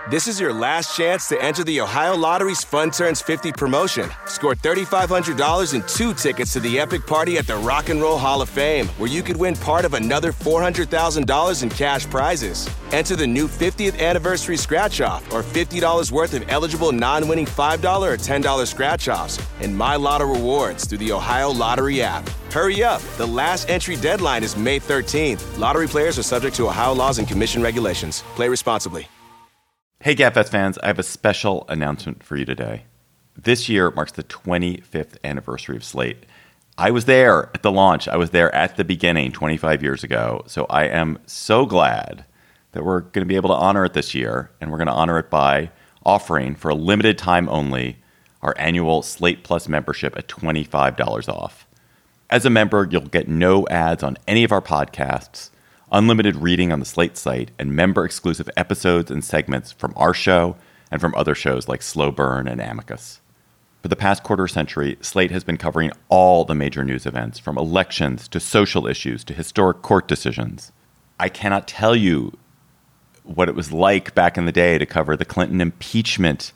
This is your last chance to enter the Ohio Lottery's Fun Turns 50 promotion. Score $3,500 and 2 tickets to the epic party at the Rock and Roll Hall of Fame, where you could win part of another $400,000 in cash prizes. Enter the new 50th anniversary scratch-off or $50 worth of eligible non-winning $5 or $10 scratch-offs and My Lotto rewards through the Ohio Lottery app. Hurry up. The last entry deadline is May 13th. Lottery players are subject to Ohio laws and commission regulations. Play responsibly. Hey GabFest fans, I have a special announcement for you today. This year marks the 25th anniversary of Slate. I was there at the launch. I was there at the beginning 25 years ago. So I am so glad that we're going to be able to honor it this year. And we're going to honor it by offering, for a limited time only, our annual Slate Plus membership at $25 off. As a member, you'll get no ads on any of our podcasts, unlimited reading on the Slate site, and member-exclusive episodes and segments from our show and from other shows like Slow Burn and Amicus. For the past quarter century, Slate has been covering all the major news events, from elections to social issues to historic court decisions. I cannot tell you what it was like back in the day to cover the Clinton impeachment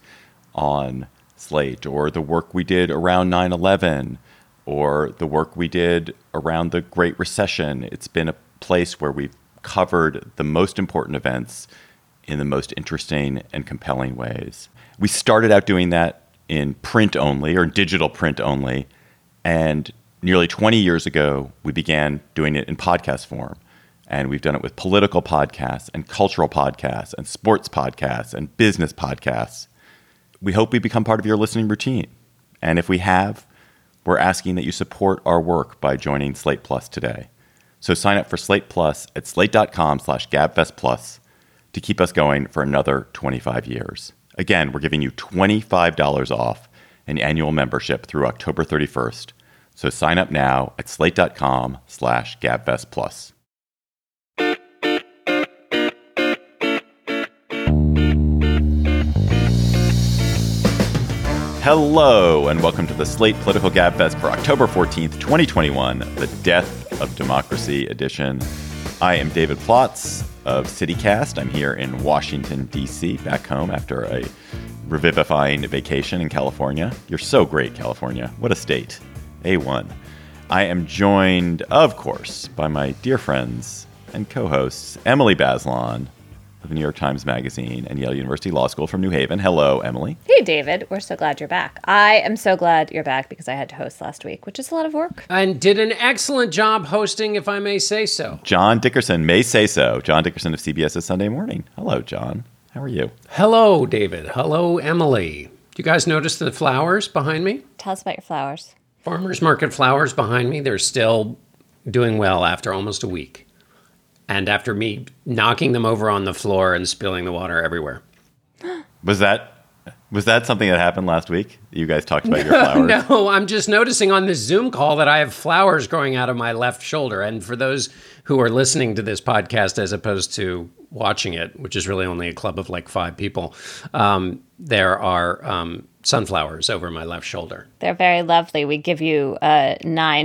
on Slate, or the work we did around 9/11, or the work we did around the Great Recession. It's been a place where we've covered the most important events in the most interesting and compelling ways. We started out doing that in print only, or digital print only, and nearly 20 years ago, we began doing it in podcast form. And we've done it with political podcasts and cultural podcasts and sports podcasts and business podcasts. We hope we become part of your listening routine. And if we have, we're asking that you support our work by joining Slate Plus today. So sign up for Slate Plus at slate.com/GabFestPlus to keep us going for another 25 years. Again, we're giving you $25 off an annual membership through October 31st. So sign up now at slate.com/GabFestPlus. Hello, and welcome to the Slate Political Gabfest for October 14th, 2021, the Death of Democracy edition. I am David Plotz of CityCast. I'm here in Washington, D.C., back home after a revivifying vacation in California. You're so great, California. What a state. A1. I am joined, of course, by my dear friends and co-hosts, Emily Bazelon of the New York Times Magazine and Yale University Law School from New Haven. Hello, Emily. Hey, David. We're so glad you're back. I am so glad you're back because I had to host last week, which is a lot of work. And did an excellent job hosting, if I may say so. John Dickerson may say so. John Dickerson of CBS's Sunday Morning. Hello, John. How are you? Hello, David. Hello, Emily. Do you guys notice the flowers behind me? Tell us about your flowers. Farmers market flowers behind me. They're still doing well after almost a week. And after me knocking them over on the floor and spilling the water everywhere. Was that something that happened last week? You guys talked about your flowers? No, I'm just noticing on this Zoom call that I have flowers growing out of my left shoulder. And for those who are listening to this podcast as opposed to watching it, which is really only a club of like 5 people, there are sunflowers over my left shoulder. They're very lovely. We give you a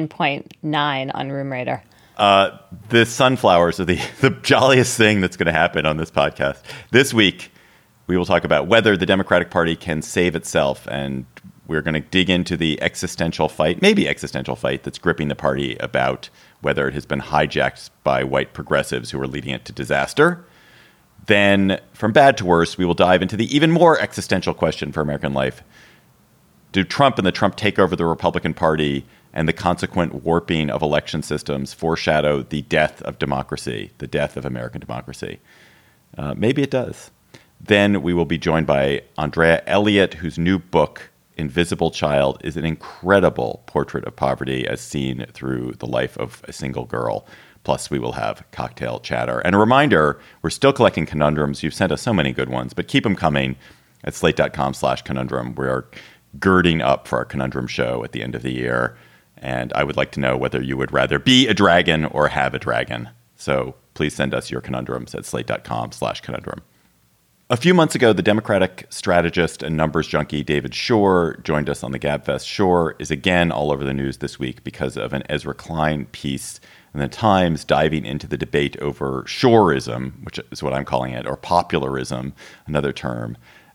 9.9 on Room Rater. The sunflowers are the jolliest thing that's going to happen on this podcast. This week, we will talk about whether the Democratic Party can save itself, and we're going to dig into the existential fight that's gripping the party about whether it has been hijacked by white progressives who are leading it to disaster. Then, from bad to worse, we will dive into the even more existential question for American life. Do Trump and the Trump takeover of the Republican Party and the consequent warping of election systems foreshadow the death of democracy, the death of American democracy? Maybe it does. Then we will be joined by Andrea Elliott, whose new book, Invisible Child, is an incredible portrait of poverty as seen through the life of a single girl. Plus, we will have cocktail chatter. And a reminder, we're still collecting conundrums. You've sent us so many good ones, but keep them coming at slate.com/conundrum. We are girding up for our conundrum show at the end of the year. And I would like to know whether you would rather be a dragon or have a dragon. So please send us your conundrums at slate.com/conundrum. A few months ago, the Democratic strategist and numbers junkie David Shor joined us on the GabFest. Shor is again all over the news this week because of an Ezra Klein piece in the Times diving into the debate over Shorism, which is what I'm calling it, or popularism, another term.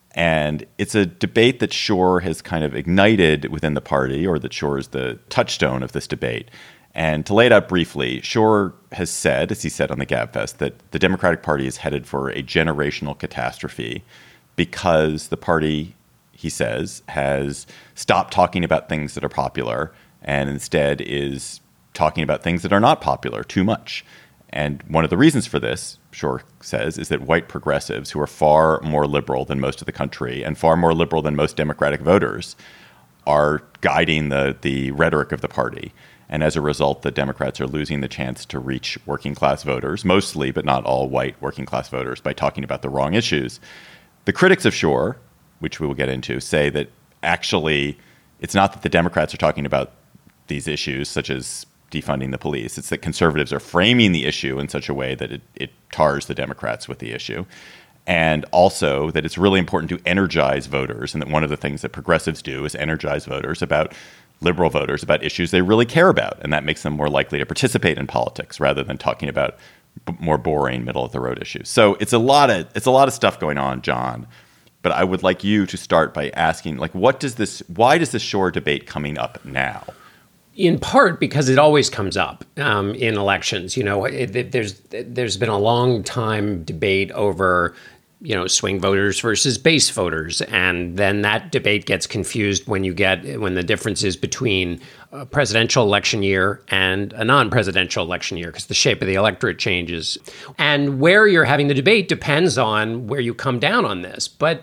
And it's a debate that Shor has kind of ignited within the party, or that Shor is the touchstone of this debate. And to lay it out briefly, Shor has said, as he said on the GabFest, that the Democratic Party is headed for a generational catastrophe because the party, he says, has stopped talking about things that are popular and instead is talking about things that are not popular too much. And one of the reasons for this, Shor says, is that white progressives, who are far more liberal than most of the country and far more liberal than most Democratic voters, are guiding the rhetoric of the party. And as a result, the Democrats are losing the chance to reach working class voters, mostly, but not all white working class voters, by talking about the wrong issues. The critics of Shor, which we will get into, say that actually it's not that the Democrats are talking about these issues, such as defunding the police. It's that conservatives are framing the issue in such a way that it tars the Democrats with the issue. And also that it's really important to energize voters, and that one of the things that progressives do is energize voters about liberal voters about issues they really care about, and that makes them more likely to participate in politics rather than talking about more boring middle of the road issues. So it's a lot of stuff going on, John. But I would like you to start by asking, like, why does this Shor debate coming up now? In part because it always comes up in elections. You know, there's been a long time debate over, you know, swing voters versus base voters. And then that debate gets confused when the difference is between a presidential election year and a non-presidential election year, because the shape of the electorate changes. And where you're having the debate depends on where you come down on this. But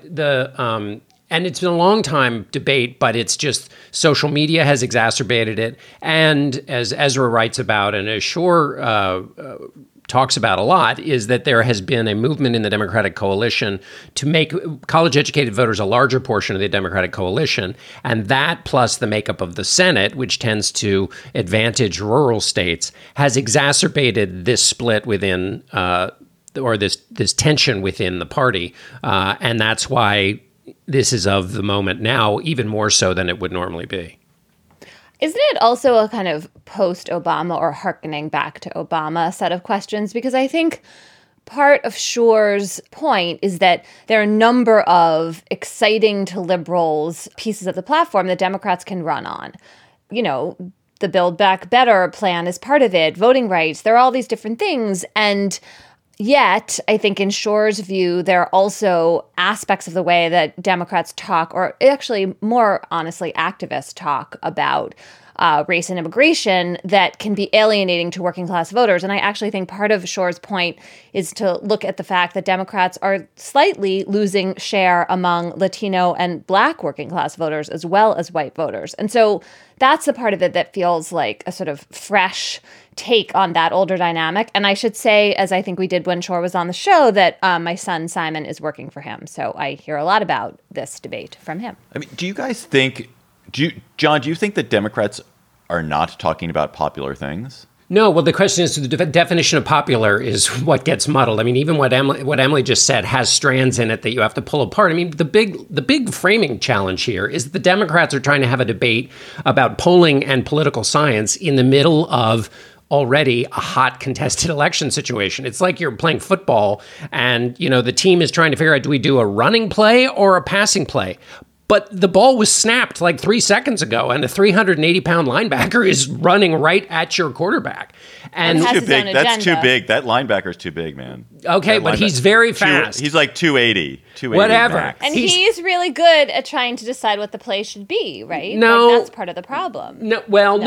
and it's been a long time debate, but it's just social media has exacerbated it. And as Ezra writes about, and as Shor talks about a lot, is that there has been a movement in the Democratic coalition to make college-educated voters a larger portion of the Democratic coalition. And that, plus the makeup of the Senate, which tends to advantage rural states, has exacerbated this split within, or this tension within the party. And that's why this is of the moment now, even more so than it would normally be. Isn't it also a kind of post-Obama or hearkening back to Obama set of questions? Because I think part of Shor's point is that there are a number of exciting to liberals pieces of the platform that Democrats can run on. You know, the Build Back Better plan is part of it, voting rights, there are all these different things. And yet, I think in Shor's view, there are also aspects of the way that Democrats talk, or actually more honestly, activists talk about race and immigration that can be alienating to working class voters. And I actually think part of Shor's point is to look at the fact that Democrats are slightly losing share among Latino and Black working class voters as well as white voters. And so that's the part of it that feels like a sort of fresh take on that older dynamic. And I should say, as I think we did when Shor was on the show, that my son Simon is working for him. So I hear a lot about this debate from him. I mean, do you guys think, John, do you think that Democrats are not talking about popular things? No, well, the question is, the definition of popular is what gets muddled. I mean, even what Emily just said has strands in it that you have to pull apart. I mean, the big framing challenge here is that the Democrats are trying to have a debate about polling and political science in the middle of already a hot contested election situation. It's like you're playing football and, you know, the team is trying to figure out, do we do a running play or a passing play? But the ball was snapped like 3 seconds ago, and a 380-pound linebacker is running right at your quarterback. And that's too big. That's too big. That linebacker's too big, man. Okay, but he's very fast. He's like 280. Whatever. Max. And he's really good at trying to decide what the play should be, right? No. Like, that's part of the problem. No.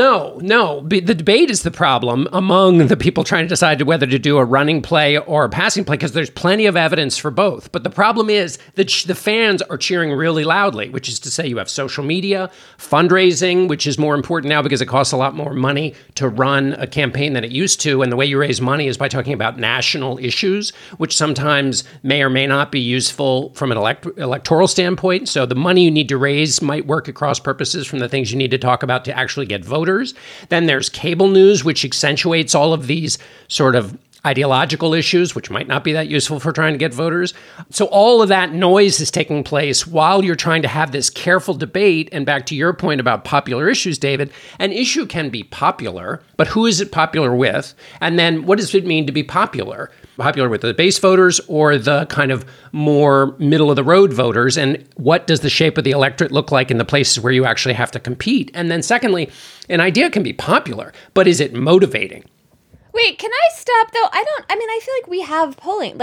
The debate is the problem among the people trying to decide whether to do a running play or a passing play, because there's plenty of evidence for both. But the problem is that the fans are cheering really loudly, which is to say you have social media, fundraising, which is more important now because it costs a lot more money to run a campaign than it used to. And the way you raise money is by talking about national issues, which sometimes may or may not be useful from an electoral standpoint. So the money you need to raise might work at cross purposes from the things you need to talk about to actually get voters. Then there's cable news, which accentuates all of these sort of ideological issues, which might not be that useful for trying to get voters. So all of that noise is taking place while you're trying to have this careful debate. And back to your point about popular issues, David, an issue can be popular, but who is it popular with? And then what does it mean to be popular? Popular with the base voters or the kind of more middle of the road voters? And what does the shape of the electorate look like in the places where you actually have to compete? And then secondly, an idea can be popular, but is it motivating? Wait, can I stop though? I feel like we have polling.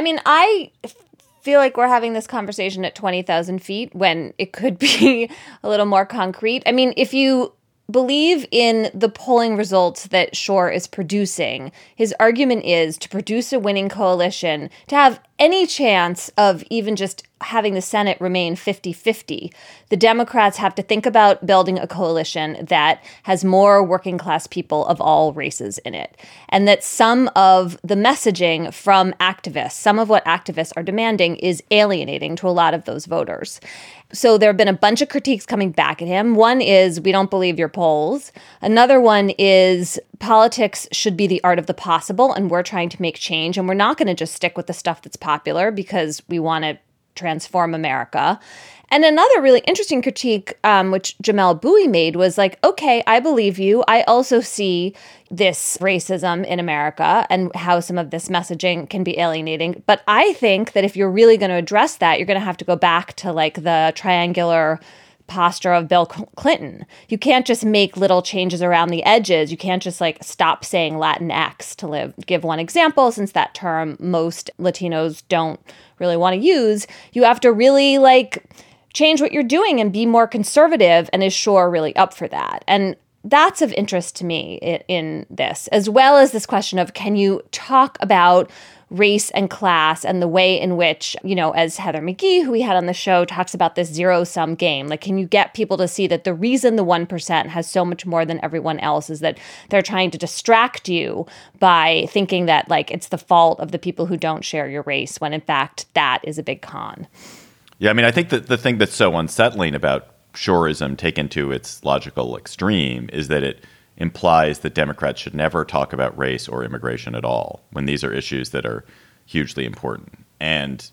I feel like we're having this conversation at 20,000 feet when it could be a little more concrete. I mean, if you believe in the polling results that Shor is producing, his argument is to produce a winning coalition, to have any chance of even just having the Senate remain 50-50, the Democrats have to think about building a coalition that has more working class people of all races in it. And that some of the messaging from activists, some of what activists are demanding is alienating to a lot of those voters. So there have been a bunch of critiques coming back at him. One is, we don't believe your polls. Another one is, politics should be the art of the possible, and we're trying to make change. And we're not going to just stick with the stuff that's popular because we want to transform America. And another really interesting critique, which Jamelle Bouie made, was like, okay, I believe you. I also see this racism in America and how some of this messaging can be alienating. But I think that if you're really going to address that, you're going to have to go back to like the triangular posture of Bill Clinton. You can't just make little changes around the edges. You can't just like stop saying Latinx to give one example, since that term most Latinos don't really want to use. You have to really like change what you're doing and be more conservative. And is Shor really up for that? And that's of interest to me in this, as well as this question of, can you talk about race and class and the way in which, as Heather McGhee, who we had on the show, talks about this zero-sum game. Like, can you get people to see that the reason the 1% has so much more than everyone else is that they're trying to distract you by thinking that, like, it's the fault of the people who don't share your race, when in fact that is a big con. Yeah, I mean, I think that the thing that's so unsettling about Shorism taken to its logical extreme is that it implies that Democrats should never talk about race or immigration at all, when these are issues that are hugely important. And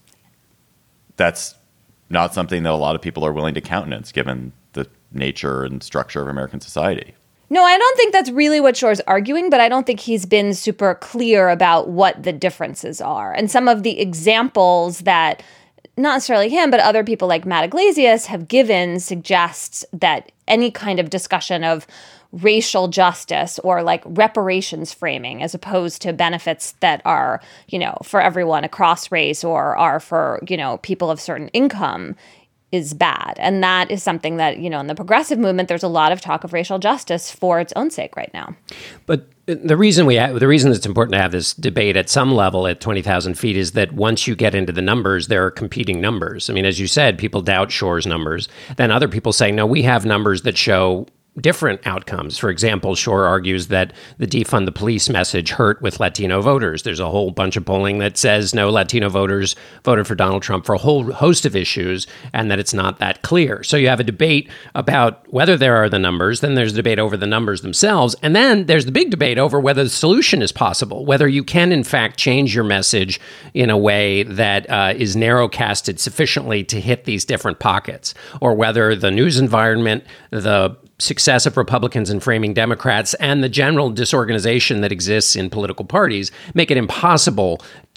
that's not something that a lot of people are willing to countenance, given the nature and structure of American society. No, I don't think that's really what Shor's arguing, but I don't think he's been super clear about what the differences are. And some of the examples that not necessarily him, but other people like Matt Iglesias have given suggests that any kind of discussion of racial justice or like reparations framing, as opposed to benefits that are, for everyone across race or are for, people of certain income, is bad. And that is something that, in the progressive movement, there's a lot of talk of racial justice for its own sake right now. But the reason it's important to have this debate at some level at 20,000 feet is that once you get into the numbers, there are competing numbers. I mean, as you said, people doubt Shor's numbers. Then other people say, no, we have numbers that show different outcomes. For example, Shor argues that the defund the police message hurt with Latino voters. There's a whole bunch of polling that says no, Latino voters voted for Donald Trump for a whole host of issues, and that it's not that clear. So you have a debate about whether there are the numbers, then there's a debate over the numbers themselves, and then there's the big debate over whether the solution is possible, whether you can in fact change your message in a way that is narrowcasted sufficiently to hit these different pockets, or whether the news environment, the success of Republicans in framing Democrats, and the general disorganization that exists in political parties make it impossible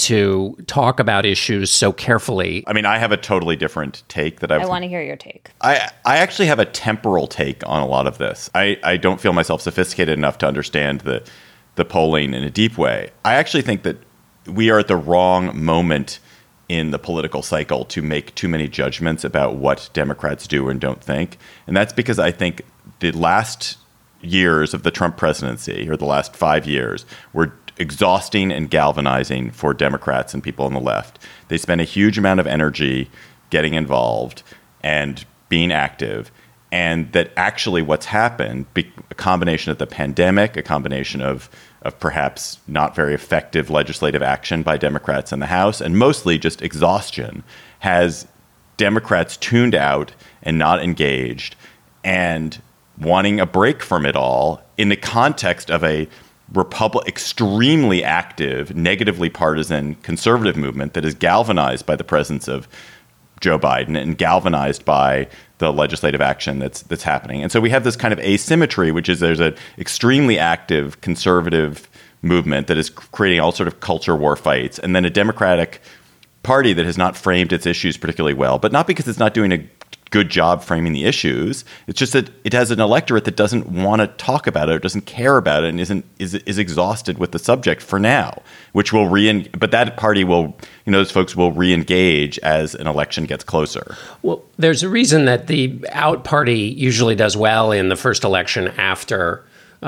to talk about issues so carefully. I mean, I have a totally different take that I want to hear your take. I actually have a temporal take on a lot of this. I don't feel myself sophisticated enough to understand the polling in a deep way. I actually think that we are at the wrong moment in the political cycle to make too many judgments about what Democrats do and don't think. And that's because I think the last years of the Trump presidency, or the last 5 years, were exhausting and galvanizing for Democrats and people on the left. They spent a huge amount of energy getting involved and being active. And that actually what's happened, a combination of the pandemic, a combination of perhaps not very effective legislative action by Democrats in the House, and mostly just exhaustion, has Democrats tuned out and not engaged and wanting a break from it all in the context of a extremely active, negatively partisan conservative movement that is galvanized by the presence of Joe Biden and galvanized by the legislative action that's happening. And so we have this kind of asymmetry, which is there's an extremely active conservative movement that is creating all sort of culture war fights, and then a Democratic Party that has not framed its issues particularly well, but not because it's not doing a good job framing the issues. It's just that it has an electorate that doesn't want to talk about it or doesn't care about it and is exhausted with the subject for now, which will but that party will, those folks will re-engage as an election gets closer. Well, there's a reason that the out party usually does well in the first election after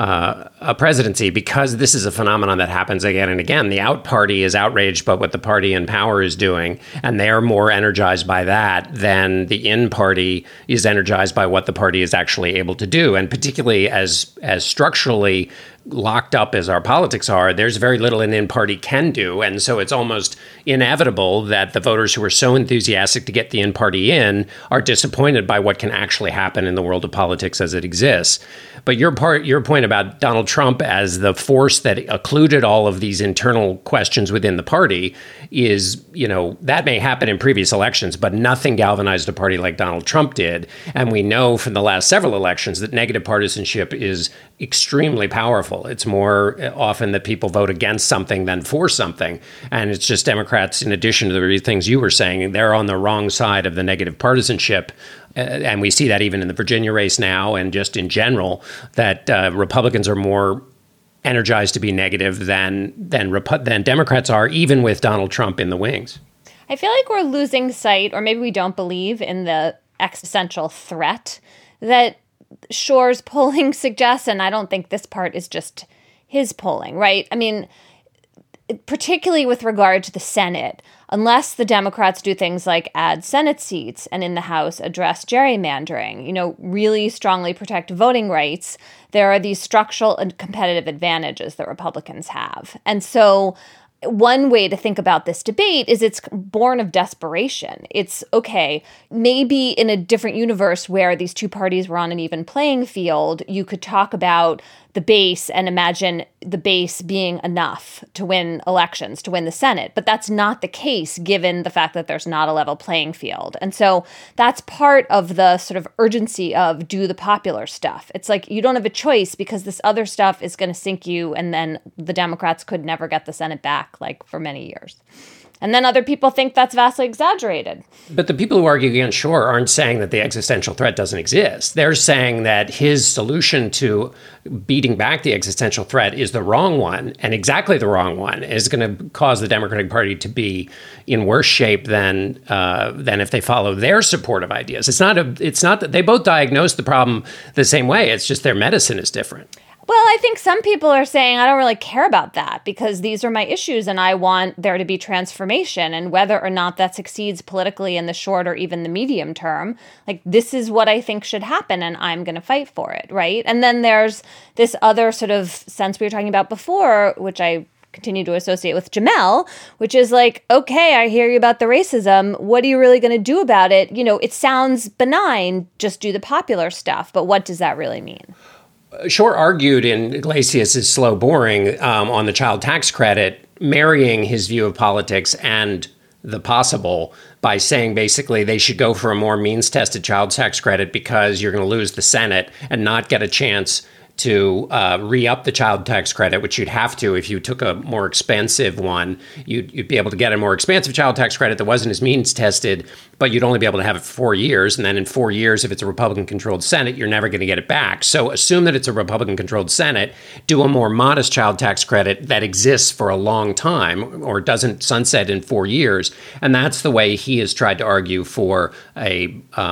a presidency, because this is a phenomenon that happens again and again. The out party is outraged by what the party in power is doing, and they're more energized by that than the in party is energized by what the party is actually able to do. And particularly as structurally locked up as our politics are, there's very little an in-party can do. And so it's almost inevitable that the voters who are so enthusiastic to get the in-party in are disappointed by what can actually happen in the world of politics as it exists. But your point about Donald Trump as the force that occluded all of these internal questions within the party is, that may happen in previous elections, but nothing galvanized a party like Donald Trump did. And we know from the last several elections that negative partisanship is extremely powerful. It's more often that people vote against something than for something. And it's just Democrats, in addition to the things you were saying, they're on the wrong side of the negative partisanship. And we see that even in the Virginia race now, and just in general, that Republicans are more energized to be negative than Democrats are, even with Donald Trump in the wings. I feel like we're losing sight, or maybe we don't believe in the existential threat that Schor's polling suggests, and I don't think this part is just his polling, right? I mean, particularly with regard to the Senate, unless the Democrats do things like add Senate seats and in the House address gerrymandering, really strongly protect voting rights, there are these structural and competitive advantages that Republicans have. And so one way to think about this debate is it's born of desperation. It's, okay, maybe in a different universe where these two parties were on an even playing field, you could talk about the base and imagine the base being enough to win elections, to win the Senate. But that's not the case given the fact that there's not a level playing field. And so that's part of the sort of urgency of do the popular stuff. It's like you don't have a choice because this other stuff is going to sink you, and then the Democrats could never get the Senate back, like for many years. And then other people think that's vastly exaggerated. But the people who argue against Schor aren't saying that the existential threat doesn't exist. They're saying that his solution to beating back the existential threat is the wrong one, and exactly the wrong one, is going to cause the Democratic Party to be in worse shape than if they follow their supportive ideas. It's not that they both diagnose the problem the same way. It's just their medicine is different. Well, I think some people are saying, I don't really care about that because these are my issues and I want there to be transformation. And whether or not that succeeds politically in the short or even the medium term, like this is what I think should happen and I'm going to fight for it, right? And then there's this other sort of sense we were talking about before, which I continue to associate with Jamelle, which is like, okay, I hear you about the racism. What are you really going to do about it? It sounds benign, just do the popular stuff. But what does that really mean? Schor argued in Iglesias' Slow Boring on the child tax credit, marrying his view of politics and the possible by saying basically they should go for a more means-tested child tax credit because you're going to lose the Senate and not get a chance to re-up the child tax credit, which you'd have to if you took a more expensive one. You'd be able to get a more expensive child tax credit that wasn't as means tested, but you'd only be able to have it for 4 years. And then in 4 years, if it's a Republican-controlled Senate, you're never going to get it back. So assume that it's a Republican-controlled Senate, do a more modest child tax credit that exists for a long time or doesn't sunset in 4 years. And that's the way he has tried to argue for a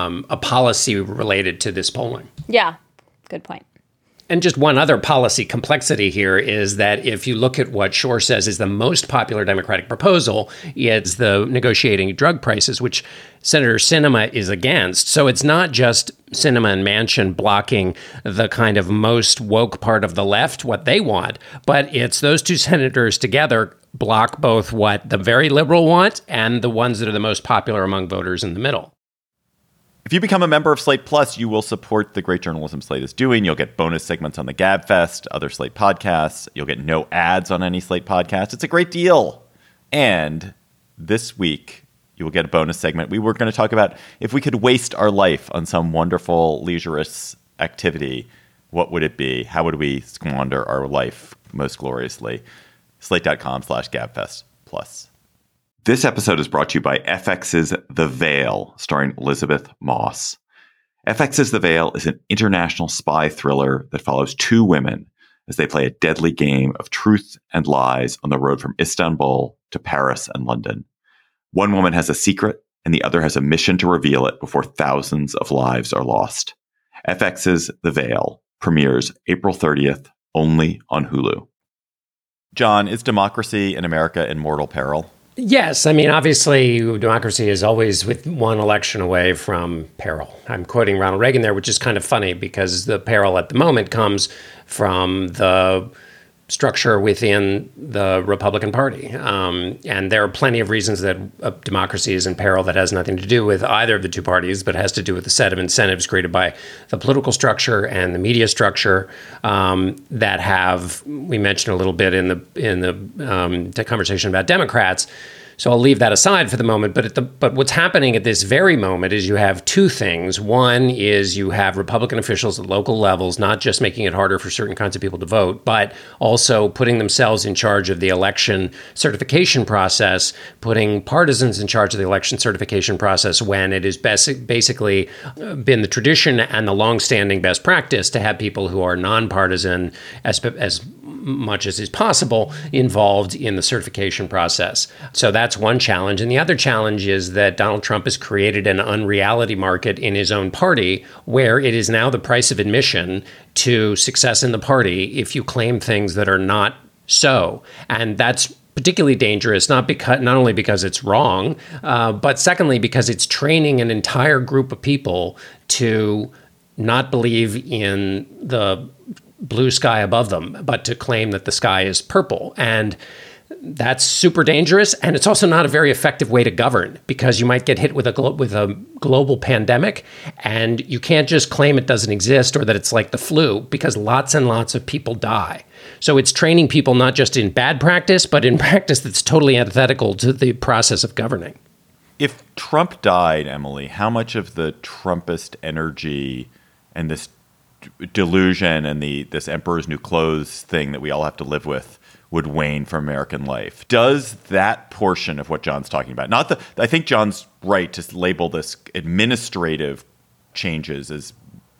policy related to this polling. Yeah, good point. And just one other policy complexity here is that if you look at what Schor says is the most popular Democratic proposal, it's the negotiating drug prices, which Senator Sinema is against. So it's not just Sinema and Manchin blocking the kind of most woke part of the left, what they want, but it's those two senators together block both what the very liberal want and the ones that are the most popular among voters in the middle. If you become a member of Slate Plus, you will support the great journalism Slate is doing. You'll get bonus segments on the GabFest, other Slate podcasts. You'll get no ads on any Slate podcast. It's a great deal. And this week, you will get a bonus segment. We were going to talk about if we could waste our life on some wonderful leisure-ish activity, what would it be? How would we squander our life most gloriously? Slate.com/GabFest Plus. This episode is brought to you by FX's The Veil, starring Elizabeth Moss. FX's The Veil is an international spy thriller that follows two women as they play a deadly game of truth and lies on the road from Istanbul to Paris and London. One woman has a secret, and the other has a mission to reveal it before thousands of lives are lost. FX's The Veil premieres April 30th, only on Hulu. John, is democracy in America in mortal peril? Yes. I mean, obviously, democracy is always with one election away from peril. I'm quoting Ronald Reagan there, which is kind of funny because the peril at the moment comes from the structure within the Republican Party. And there are plenty of reasons that democracy is in peril that has nothing to do with either of the two parties, but has to do with the set of incentives created by the political structure and the media structure that have, we mentioned a little bit in the conversation about Democrats. So I'll leave that aside for the moment. But what's happening at this very moment is you have two things. One is you have Republican officials at local levels not just making it harder for certain kinds of people to vote, but also putting themselves in charge of the election certification process, putting partisans in charge of the election certification process when it has basically been the tradition and the longstanding best practice to have people who are nonpartisan as much as is possible involved in the certification process. So that's one challenge. And the other challenge is that Donald Trump has created an unreality market in his own party where it is now the price of admission to success in the party if you claim things that are not so. And that's particularly dangerous, not only because it's wrong, but secondly, because it's training an entire group of people to not believe in the blue sky above them, but to claim that the sky is purple. And that's super dangerous. And it's also not a very effective way to govern because you might get hit with a global pandemic and you can't just claim it doesn't exist or that it's like the flu because lots and lots of people die. So it's training people not just in bad practice, but in practice that's totally antithetical to the process of governing. If Trump died, Emily, how much of the Trumpist energy and this delusion and this emperor's new clothes thing that we all have to live with would wane from American life? Does that portion of what John's talking about, I think John's right to label this administrative changes as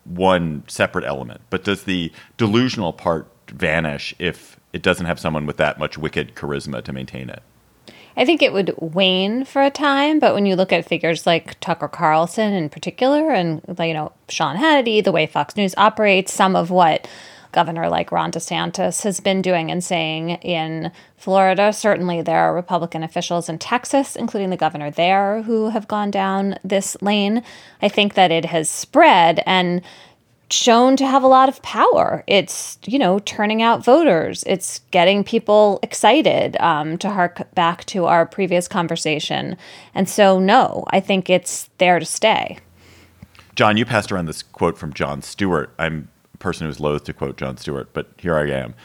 one separate element, but does the delusional part vanish if it doesn't have someone with that much wicked charisma to maintain it? I think it would wane for a time, but when you look at figures like Tucker Carlson in particular and, Sean Hannity, the way Fox News operates, some of what governor like Ron DeSantis has been doing and saying in Florida, certainly there are Republican officials in Texas, including the governor there, who have gone down this lane. I think that it has spread and shown to have a lot of power. It's, turning out voters. It's getting people excited, to hark back to our previous conversation. And so, no, I think it's there to stay. John, you passed around this quote from Jon Stewart. I'm a person who's loath to quote Jon Stewart, but here I am.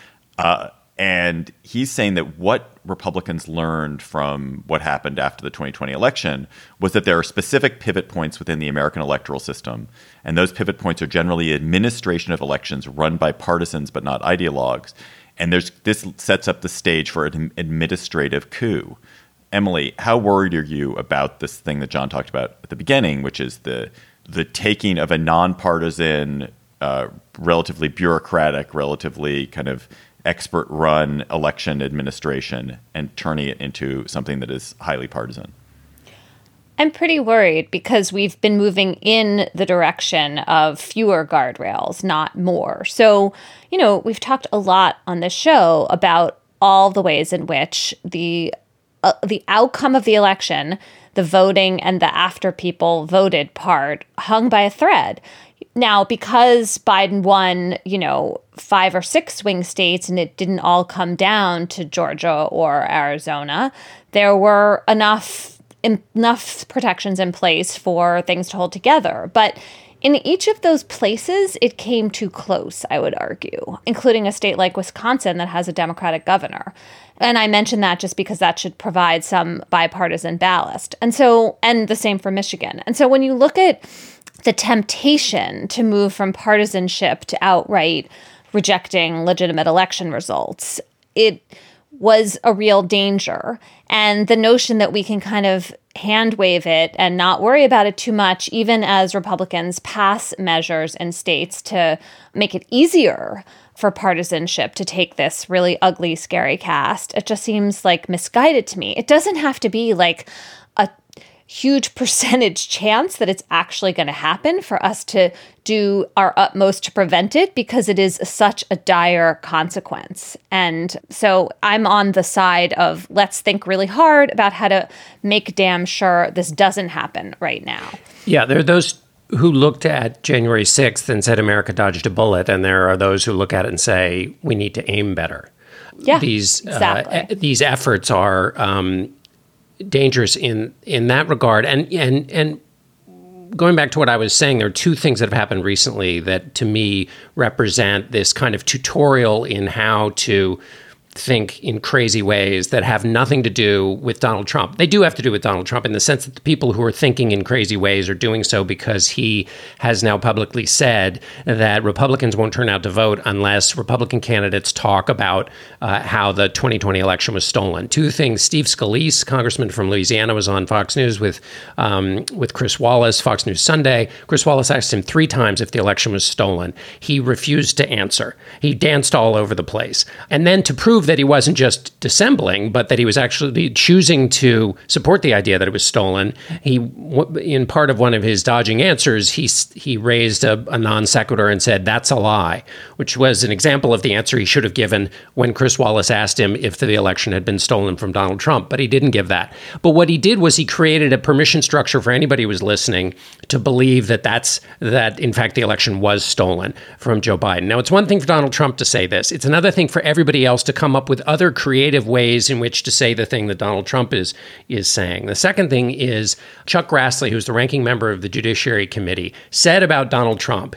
And he's saying that what Republicans learned from what happened after the 2020 election was that there are specific pivot points within the American electoral system. And those pivot points are generally administration of elections run by partisans, but not ideologues. And this sets up the stage for an administrative coup. Emily, how worried are you about this thing that John talked about at the beginning, which is the taking of a nonpartisan, relatively bureaucratic, relatively kind of expert-run election administration and turning it into something that is highly partisan? I'm pretty worried because we've been moving in the direction of fewer guardrails, not more. So, we've talked a lot on this show about all the ways in which the outcome of the election, the voting and the after people voted part, hung by a thread. Now, because Biden won, 5 or 6 swing states and it didn't all come down to Georgia or Arizona, there were enough enough protections in place for things to hold together. But in each of those places, it came too close, I would argue, including a state like Wisconsin that has a Democratic governor. And I mention that just because that should provide some bipartisan ballast. And the same for Michigan. And so when you look at the temptation to move from partisanship to outright rejecting legitimate election results, it was a real danger. And the notion that we can kind of hand wave it and not worry about it too much, even as Republicans pass measures in states to make it easier for partisanship to take this really ugly, scary cast, it just seems like misguided to me. It doesn't have to be like a huge percentage chance that it's actually going to happen for us to do our utmost to prevent it, because it is such a dire consequence. And so I'm on the side of let's think really hard about how to make damn sure this doesn't happen right now. Yeah, there are those who looked at January 6th and said America dodged a bullet, and there are those who look at it and say we need to aim better. Yeah, exactly. These efforts are dangerous in that regard. And going back to what I was saying, there are two things that have happened recently that to me represent this kind of tutorial in how to think in crazy ways that have nothing to do with Donald Trump. They do have to do with Donald Trump in the sense that the people who are thinking in crazy ways are doing so because he has now publicly said that Republicans won't turn out to vote unless Republican candidates talk about how the 2020 election was stolen. Two things. Steve Scalise, congressman from Louisiana, was on Fox News with Chris Wallace, Fox News Sunday. Chris Wallace asked him 3 times if the election was stolen. He refused to answer. He danced all over the place. And then to prove that he wasn't just dissembling, but that he was actually choosing to support the idea that it was stolen, he, in part of one of his dodging answers, he raised a non sequitur and said, "That's a lie," which was an example of the answer he should have given when Chris Wallace asked him if the election had been stolen from Donald Trump, but he didn't give that. But what he did was he created a permission structure for anybody who was listening to believe that in fact the election was stolen from Joe Biden. Now, it's one thing for Donald Trump to say this. It's another thing for everybody else to come up with other creative ways in which to say the thing that Donald Trump is saying. The second thing is Chuck Grassley, who's the ranking member of the Judiciary Committee, said about Donald Trump,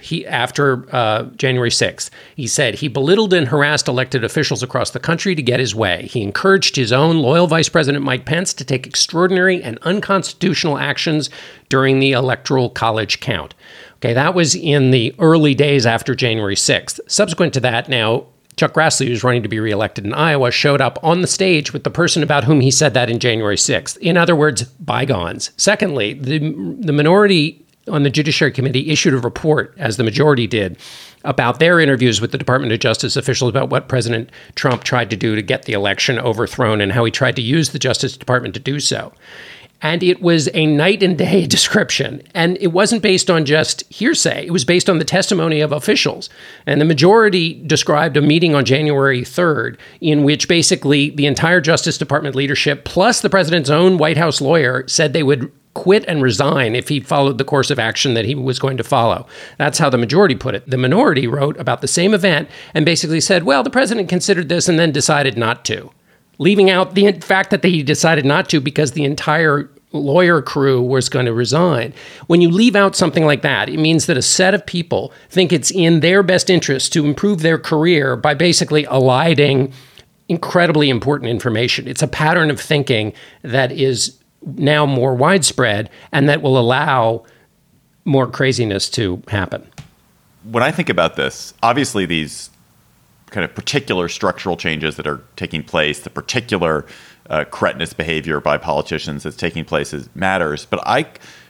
after January 6th, he said he belittled and harassed elected officials across the country to get his way. He encouraged his own loyal Vice President Mike Pence to take extraordinary and unconstitutional actions during the Electoral College count. Okay, that was in the early days after January 6th. Subsequent to that, now, Chuck Grassley, who's running to be reelected in Iowa, showed up on the stage with the person about whom he said that in January 6th. In other words, bygones. Secondly, the minority on the Judiciary Committee issued a report, as the majority did, about their interviews with the Department of Justice officials about what President Trump tried to do to get the election overthrown and how he tried to use the Justice Department to do so. And it was a night and day description. And it wasn't based on just hearsay. It was based on the testimony of officials. And the majority described a meeting on January 3rd in which basically the entire Justice Department leadership, plus the president's own White House lawyer, said they would quit and resign if he followed the course of action that he was going to follow. That's how the majority put it. The minority wrote about the same event and basically said, well, the president considered this and then decided not to, leaving out the fact that he decided not to because the entire lawyer crew was going to resign. When you leave out something like that, it means that a set of people think it's in their best interest to improve their career by basically eliding incredibly important information. It's a pattern of thinking that is now more widespread and that will allow more craziness to happen. When I think about this, obviously these kind of particular structural changes that are taking place, the particular cretinous behavior by politicians that's taking place matters. But I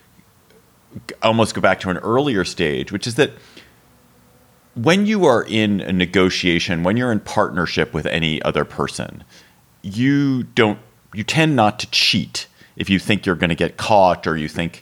almost go back to an earlier stage, which is that when you are in a negotiation, when you're in partnership with any other person, you tend not to cheat if you think you're going to get caught, or you think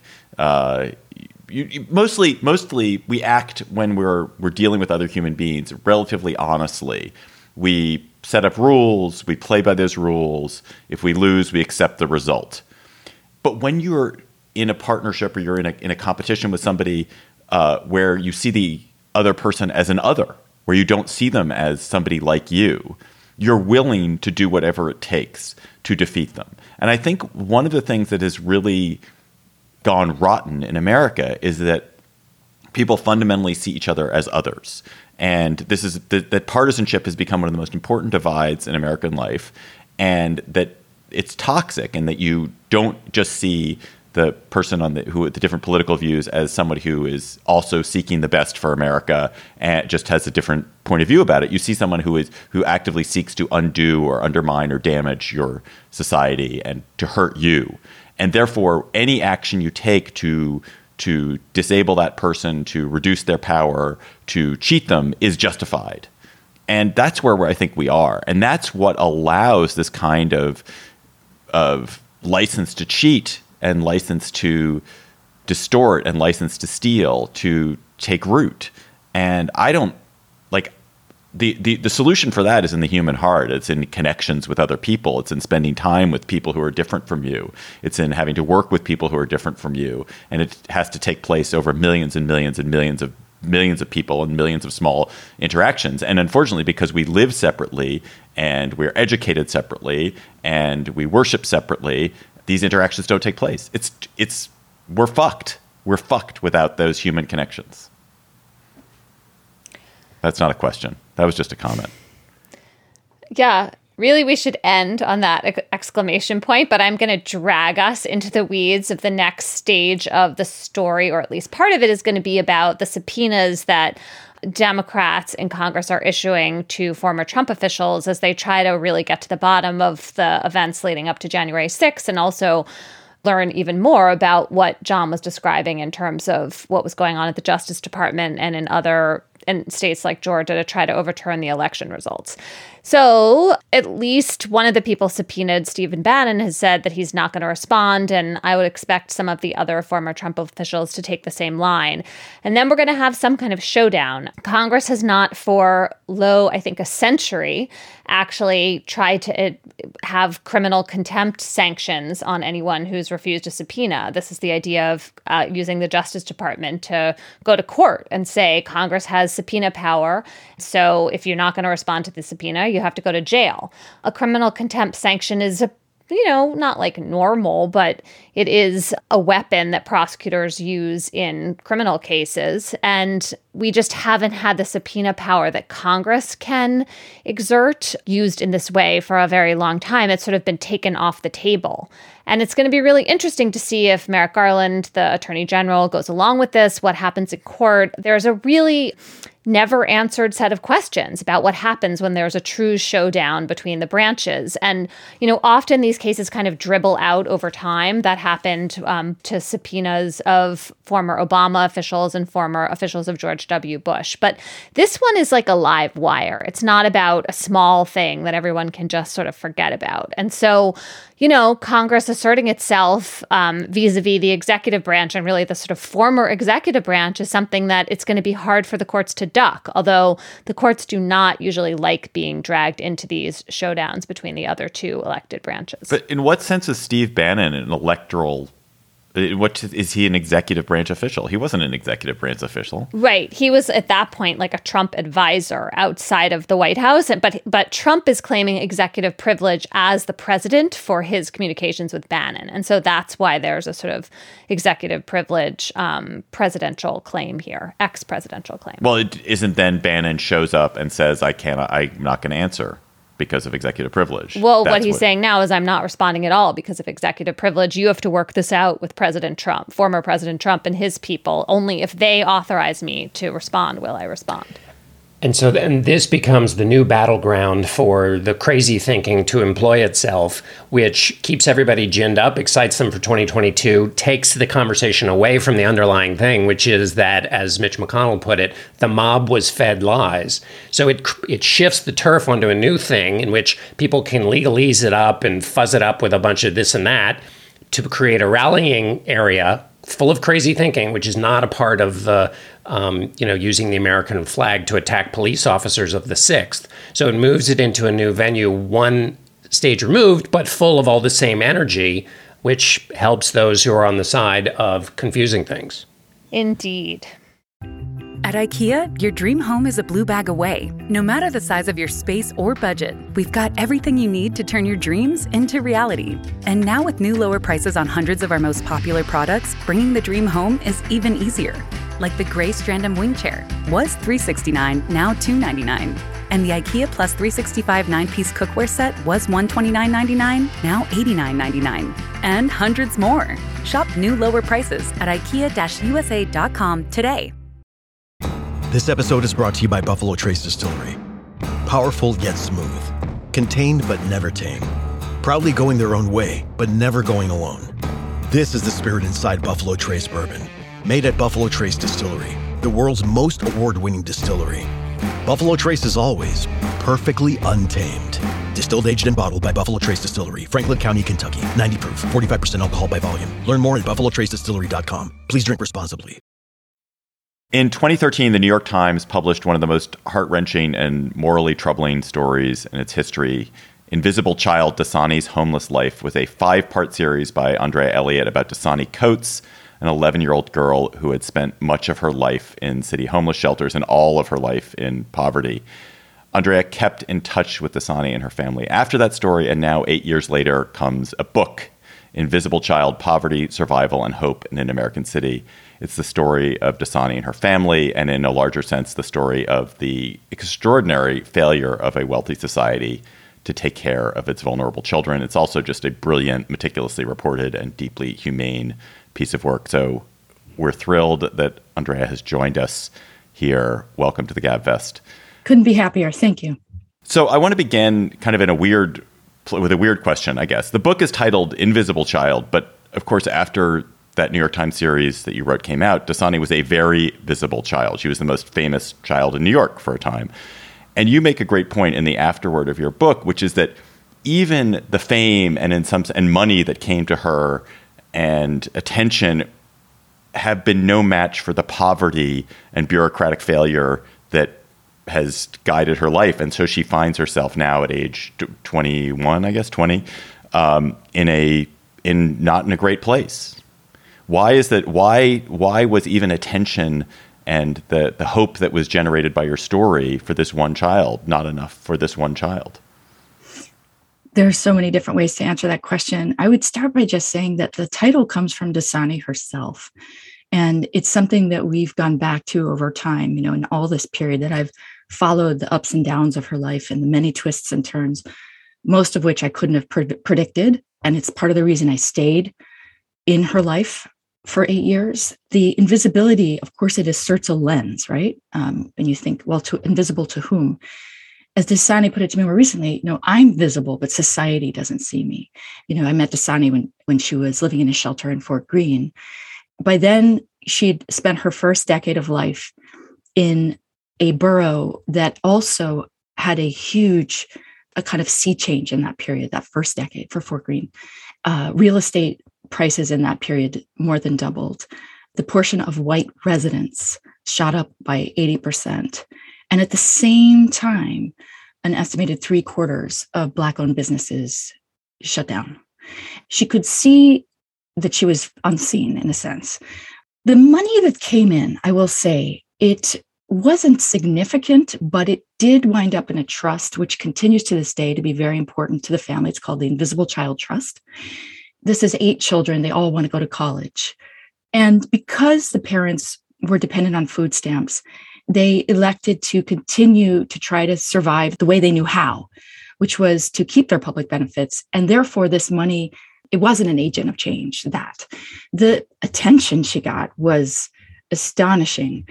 mostly we act when we're dealing with other human beings relatively honestly. We set up rules, we play by those rules. If we lose, we accept the result. But when you're in a partnership or you're in a competition with somebody where you see the other person as an other, where you don't see them as somebody like you, you're willing to do whatever it takes to defeat them. And I think one of the things that has really gone rotten in America is that people fundamentally see each other as others. And this is that partisanship has become one of the most important divides in American life, and that it's toxic, and that you don't just see the person who with the different political views as somebody who is also seeking the best for America and just has a different point of view about it. You see someone who actively seeks to undo or undermine or damage your society and to hurt you. And therefore, any action you take to disable that person, to reduce their power, to cheat them is justified. And that's where I think we are. And that's what allows this kind of license to cheat and license to distort and license to steal to take root. And I don't like the solution for that is in the human heart. It's in connections with other people. It's in spending time with people who are different from you. It's in having to work with people who are different from you. And it has to take place over millions and millions and millions of people and millions of small interactions. And unfortunately, because we live separately and we're educated separately and we worship separately, these interactions don't take place. We're fucked. We're fucked without those human connections. That's not a question. That was just a comment. Yeah, really, we should end on that exclamation point, but I'm going to drag us into the weeds of the next stage of the story, or at least part of it is going to be about the subpoenas that Democrats in Congress are issuing to former Trump officials as they try to really get to the bottom of the events leading up to January 6th and also learn even more about what John was describing in terms of what was going on at the Justice Department and in states like Georgia to try to overturn the election results. So at least one of the people subpoenaed, Stephen Bannon, has said that he's not going to respond, and I would expect some of the other former Trump officials to take the same line. And then we're going to have some kind of showdown. Congress has not for I think a century, actually tried to have criminal contempt sanctions on anyone who's refused a subpoena. This is the idea of using the Justice Department to go to court and say Congress has subpoena power. So if you're not going to respond to the subpoena, you have to go to jail. A criminal contempt sanction is not like normal, but it is a weapon that prosecutors use in criminal cases. And we just haven't had the subpoena power that Congress can exert used in this way for a very long time. It's sort of been taken off the table. And it's going to be really interesting to see if Merrick Garland, the Attorney General, goes along with this, what happens in court. There's a really never answered set of questions about what happens when there's a true showdown between the branches. And, often these cases kind of dribble out over time. That happened to subpoenas of former Obama officials and former officials of George W. Bush. But this one is like a live wire. It's not about a small thing that everyone can just sort of forget about. And so, Congress asserting itself vis-a-vis the executive branch and really the sort of former executive branch is something that it's going to be hard for the courts to duck, although the courts do not usually like being dragged into these showdowns between the other two elected branches. But in what sense is Steve Bannon an electoral? What is he an executive branch official? He wasn't an executive branch official. Right. He was at that point like a Trump advisor outside of the White House. But Trump is claiming executive privilege as the president for his communications with Bannon. And so that's why there's a sort of executive privilege presidential claim here, ex-presidential claim. Well, it isn't then Bannon shows up and says, I'm not going to answer because of executive privilege. Well, what he's saying now is I'm not responding at all because of executive privilege. You have to work this out with President Trump, former President Trump and his people. Only if they authorize me to respond will I respond. And so then this becomes the new battleground for the crazy thinking to employ itself, which keeps everybody ginned up, excites them for 2022, takes the conversation away from the underlying thing, which is that, as Mitch McConnell put it, the mob was fed lies. So it shifts the turf onto a new thing in which people can legalese it up and fuzz it up with a bunch of this and that to create a rallying area full of crazy thinking, which is not a part of the, using the American flag to attack police officers of the 6th. So it moves it into a new venue, one stage removed, but full of all the same energy, which helps those who are on the side of confusing things. Indeed. At IKEA, your dream home is a blue bag away. No matter the size of your space or budget, we've got everything you need to turn your dreams into reality. And now with new lower prices on hundreds of our most popular products, bringing the dream home is even easier. Like the gray Strandom wing chair was $369, now $299. And the IKEA Plus 365 9-piece cookware set was $129.99, now $89.99. And hundreds more. Shop new lower prices at IKEA-USA.com today. This episode is brought to you by Buffalo Trace Distillery. Powerful yet smooth. Contained but never tame. Proudly going their own way, but never going alone. This is the spirit inside Buffalo Trace Bourbon. Made at Buffalo Trace Distillery, the world's most award-winning distillery. Buffalo Trace is always perfectly untamed. Distilled, aged, and bottled by Buffalo Trace Distillery, Franklin County, Kentucky. 90 proof, 45% alcohol by volume. Learn more at buffalotracedistillery.com. Please drink responsibly. In 2013, the New York Times published one of the most heart-wrenching and morally troubling stories in its history. Invisible Child, Dasani's Homeless Life was a 5-part series by Andrea Elliott about Dasani Coates, an 11-year-old girl who had spent much of her life in city homeless shelters and all of her life in poverty. Andrea kept in touch with Dasani and her family after that story, and now 8 years later comes a book, Invisible Child, Poverty, Survival, and Hope in an American City. It's the story of Dasani and her family, and in a larger sense, the story of the extraordinary failure of a wealthy society to take care of its vulnerable children. It's also just a brilliant, meticulously reported, and deeply humane piece of work. So we're thrilled that Andrea has joined us here. Welcome to the GabFest. Couldn't be happier. Thank you. So I want to begin kind of with a weird question, I guess. The book is titled Invisible Child, but of course, after that New York Times series that you wrote came out, Dasani was a very visible child. She was the most famous child in New York for a time. And you make a great point in the afterword of your book, which is that even the fame and money that came to her and attention have been no match for the poverty and bureaucratic failure that has guided her life. And so she finds herself now at age 21, I guess, 20, not in a great place. Why is that? Why was even attention and the hope that was generated by your story for this one child not enough for this one child? There's so many different ways to answer that question. I would start by just saying that the title comes from Dasani herself. And it's something that we've gone back to over time, in all this period that I've followed the ups and downs of her life and the many twists and turns, most of which I couldn't have predicted. And it's part of the reason I stayed in her life for 8 years. The invisibility, of course, it asserts a lens, right? And you think, well, invisible to whom? As Dasani put it to me more recently, I'm visible, but society doesn't see me. I met Dasani when she was living in a shelter in Fort Greene. By then, she'd spent her first decade of life in a borough that also had a kind of sea change in that period, that first decade for Fort Greene. Real estate prices in that period more than doubled. The portion of white residents shot up by 80%. And at the same time, an estimated 3/4 of Black-owned businesses shut down. She could see that she was unseen in a sense. The money that came in, I will say, it wasn't significant, but it did wind up in a trust, which continues to this day to be very important to the family. It's called the Invisible Child Trust. This is 8 children. They all want to go to college. And because the parents were dependent on food stamps, they elected to continue to try to survive the way they knew how, which was to keep their public benefits. And therefore, this money, it wasn't an agent of change. That the attention she got was astonishing.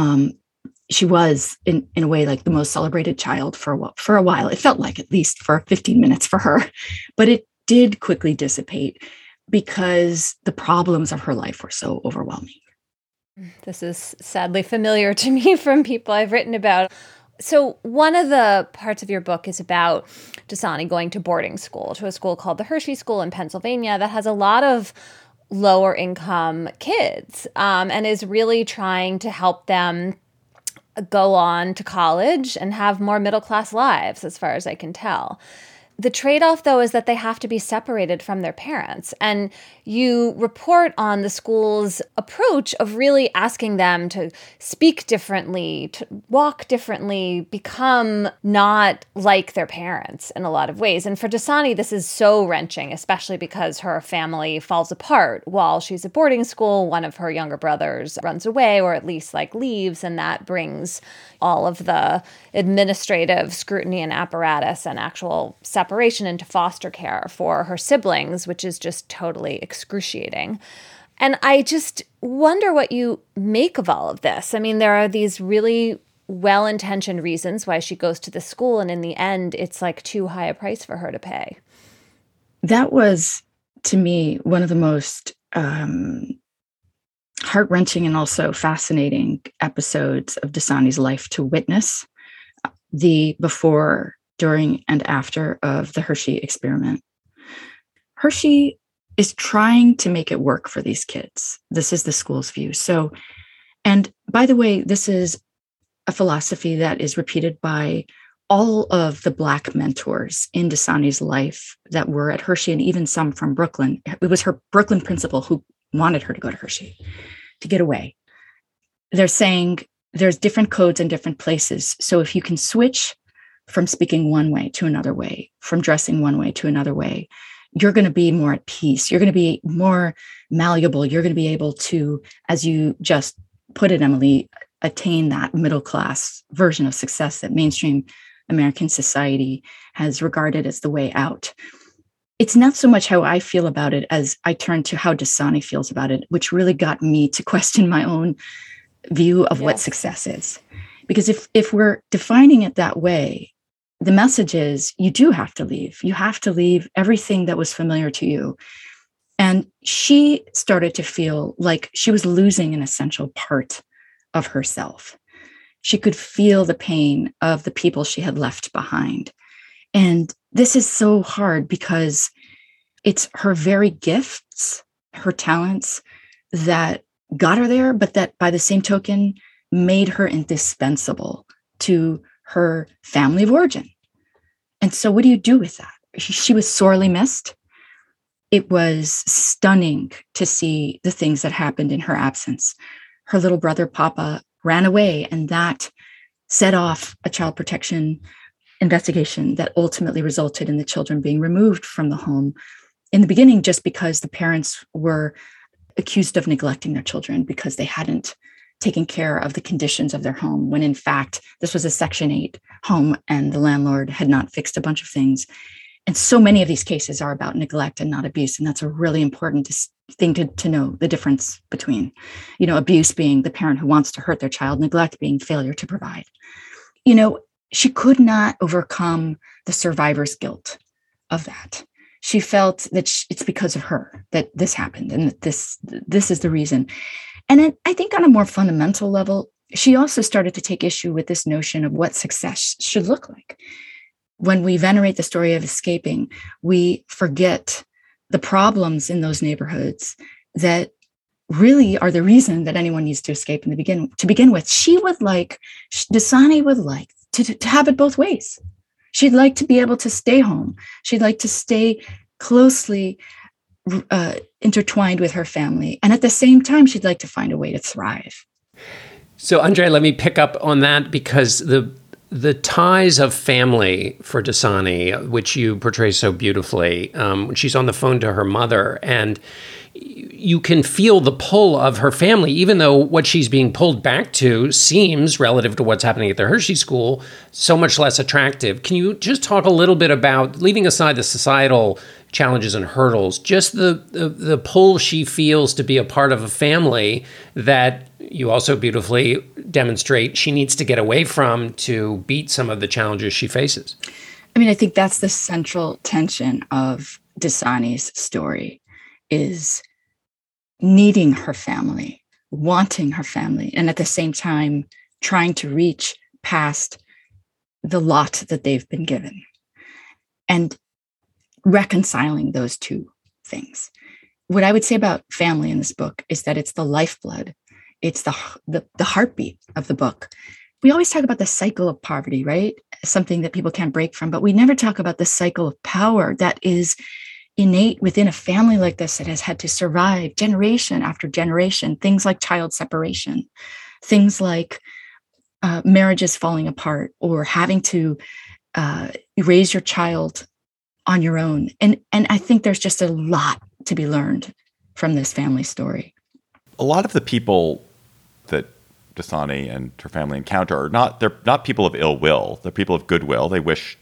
She was, in a way, like the most celebrated child for a while. It felt like, at least for 15 minutes for her. But it did quickly dissipate because the problems of her life were so overwhelming. This is sadly familiar to me from people I've written about. So one of the parts of your book is about Dasani going to boarding school, to a school called the Hershey School in Pennsylvania that has a lot of lower income kids, and is really trying to help them go on to college and have more middle class lives, as far as I can tell. The trade-off, though, is that they have to be separated from their parents. And you report on the school's approach of really asking them to speak differently, to walk differently, become not like their parents in a lot of ways. And for Dasani, this is so wrenching, especially because her family falls apart while she's at boarding school. One of her younger brothers runs away, or at least leaves, and that brings all of the administrative scrutiny and apparatus and actual separation into foster care for her siblings, which is just totally excruciating. And I just wonder what you make of all of this. I mean, there are these really well-intentioned reasons why she goes to the school, and in the end, it's too high a price for her to pay. That was, to me, one of the most heart-wrenching and also fascinating episodes of Dasani's life to witness. The before, during, and after of the Hershey experiment. Hershey is trying to make it work for these kids. This is the school's view. So, and by the way, this is a philosophy that is repeated by all of the Black mentors in Dasani's life that were at Hershey, and even some from Brooklyn. It was her Brooklyn principal who wanted her to go to Hershey to get away. They're saying there's different codes in different places. So if you can switch from speaking one way to another way, from dressing one way to another way, you're going to be more at peace. You're going to be more malleable. You're going to be able to, as you just put it, Emily, attain that middle class version of success that mainstream American society has regarded as the way out. It's not so much how I feel about it as I turn to how Dasani feels about it, which really got me to question my own view of what success is. Because if we're defining it that way, the message is you do have to leave. You have to leave everything that was familiar to you. And she started to feel like she was losing an essential part of herself. She could feel the pain of the people she had left behind. And this is so hard because it's her very gifts, her talents that got her there, but that by the same token made her indispensable to her family of origin. And so what do you do with that? She was sorely missed. It was stunning to see the things that happened in her absence. Her little brother, Papa, ran away, and that set off a child protection investigation that ultimately resulted in the children being removed from the home. In the beginning, just because the parents were accused of neglecting their children because they hadn't taken care of the conditions of their home, when in fact, this was a Section 8 home and the landlord had not fixed a bunch of things. And so many of these cases are about neglect and not abuse. And that's a really important thing to know the difference between, abuse being the parent who wants to hurt their child, neglect being failure to provide. She could not overcome the survivor's guilt of that. She felt that it's because of her that this happened and that this is the reason. And I think on a more fundamental level, she also started to take issue with this notion of what success should look like. When we venerate the story of escaping, we forget the problems in those neighborhoods that really are the reason that anyone needs to escape to begin with. Dasani would like to have it both ways. She'd like to be able to stay home. She'd like to stay closely intertwined with her family. And at the same time, she'd like to find a way to thrive. So, Andrea, let me pick up on that because the ties of family for Dasani, which you portray so beautifully, when she's on the phone to her mother, and you can feel the pull of her family, even though what she's being pulled back to seems, relative to what's happening at the Hershey School, so much less attractive. Can you just talk a little bit about, leaving aside the societal challenges and hurdles, just the pull she feels to be a part of a family that you also beautifully demonstrate she needs to get away from to beat some of the challenges she faces? I mean, I think that's the central tension of Dasani's story, is needing her family, wanting her family, and at the same time trying to reach past the lot that they've been given and reconciling those two things. What I would say about family in this book is that it's the lifeblood. It's the heartbeat of the book. we always talk about the cycle of poverty, right? Something that people can't break from, but we never talk about the cycle of power that is innate within a family like this that has had to survive generation after generation. Things like child separation, things like marriages falling apart, or having to raise your child on your own. And I think there's just a lot to be learned from this family story. A lot of the people that Dasani and her family encounter they're not people of ill will. They're people of goodwill. They wish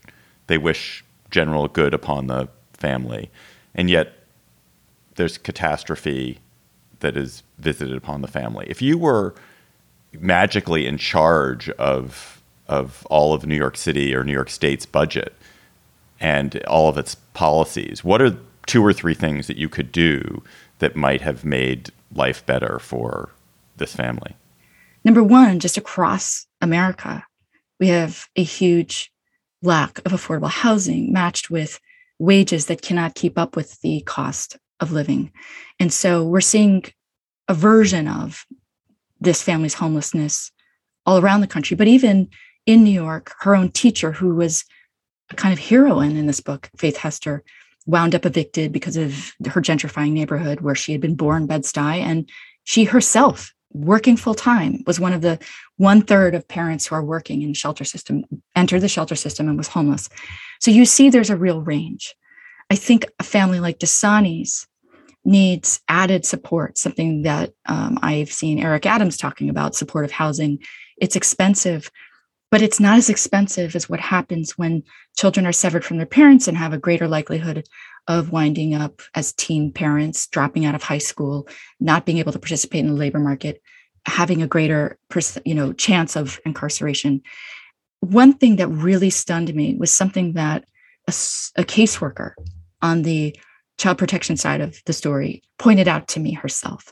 general good upon the family. And yet there's catastrophe that is visited upon the family. If you were magically in charge of all of New York City or New York State's budget and all of its policies, what are 2 or 3 things that you could do that might have made life better for this family? Number one, just across America, we have a huge lack of affordable housing matched with wages that cannot keep up with the cost of living. And so we're seeing a version of this family's homelessness all around the country. But even in New York, her own teacher, who was a kind of heroine in this book, Faith Hester, wound up evicted because of her gentrifying neighborhood where she had been born, Bed-Stuy. And she herself, working full time, was one of the 1/3 of parents who are working in the shelter system, entered the shelter system and was homeless. So you see there's a real range. I think a family like Dasani's needs added support, something that I've seen Eric Adams talking about, supportive housing. It's expensive, but it's not as expensive as what happens when children are severed from their parents and have a greater likelihood of winding up as teen parents, dropping out of high school, not being able to participate in the labor market, having a greater chance of incarceration. One thing that really stunned me was something that a caseworker on the child protection side of the story pointed out to me herself.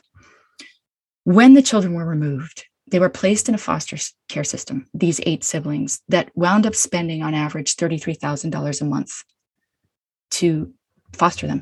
When the children were removed, they were placed in a foster care system, these 8 siblings that wound up spending on average $33,000 a month to foster them.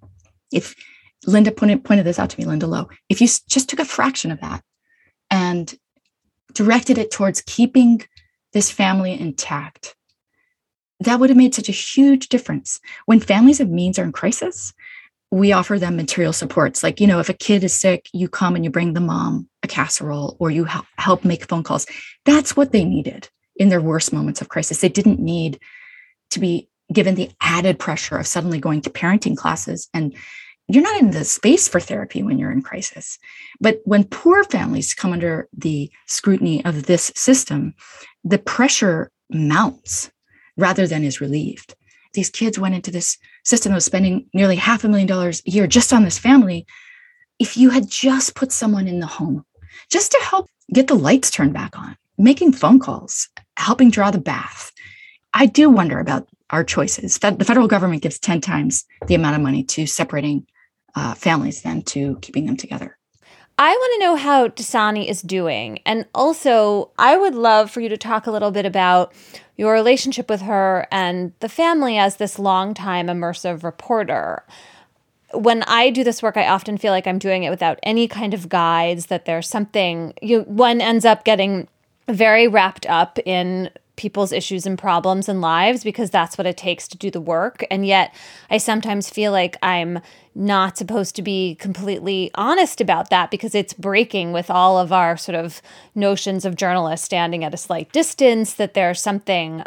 If Linda pointed this out to me, Linda Lowe, if you just took a fraction of that and directed it towards keeping this family intact, that would have made such a huge difference. When families of means are in crisis, we offer them material supports. Like, if a kid is sick, you come and you bring the mom a casserole, or you help make phone calls. That's what they needed in their worst moments of crisis. They didn't need to be given the added pressure of suddenly going to parenting classes. And you're not in the space for therapy when you're in crisis. But when poor families come under the scrutiny of this system, the pressure mounts rather than is relieved. These kids went into this system that was spending nearly $500,000 a year just on this family. If you had just put someone in the home, just to help get the lights turned back on, making phone calls, helping draw the bath, I do wonder about our choices. The federal government gives 10 times the amount of money to separating families than to keeping them together. I want to know how Dasani is doing. And also, I would love for you to talk a little bit about your relationship with her and the family as this longtime immersive reporter. When I do this work, I often feel like I'm doing it without any kind of guides, that there's something, one ends up getting very wrapped up in people's issues and problems and lives because that's what it takes to do the work. And yet I sometimes feel like I'm not supposed to be completely honest about that because it's breaking with all of our sort of notions of journalists standing at a slight distance, that there's something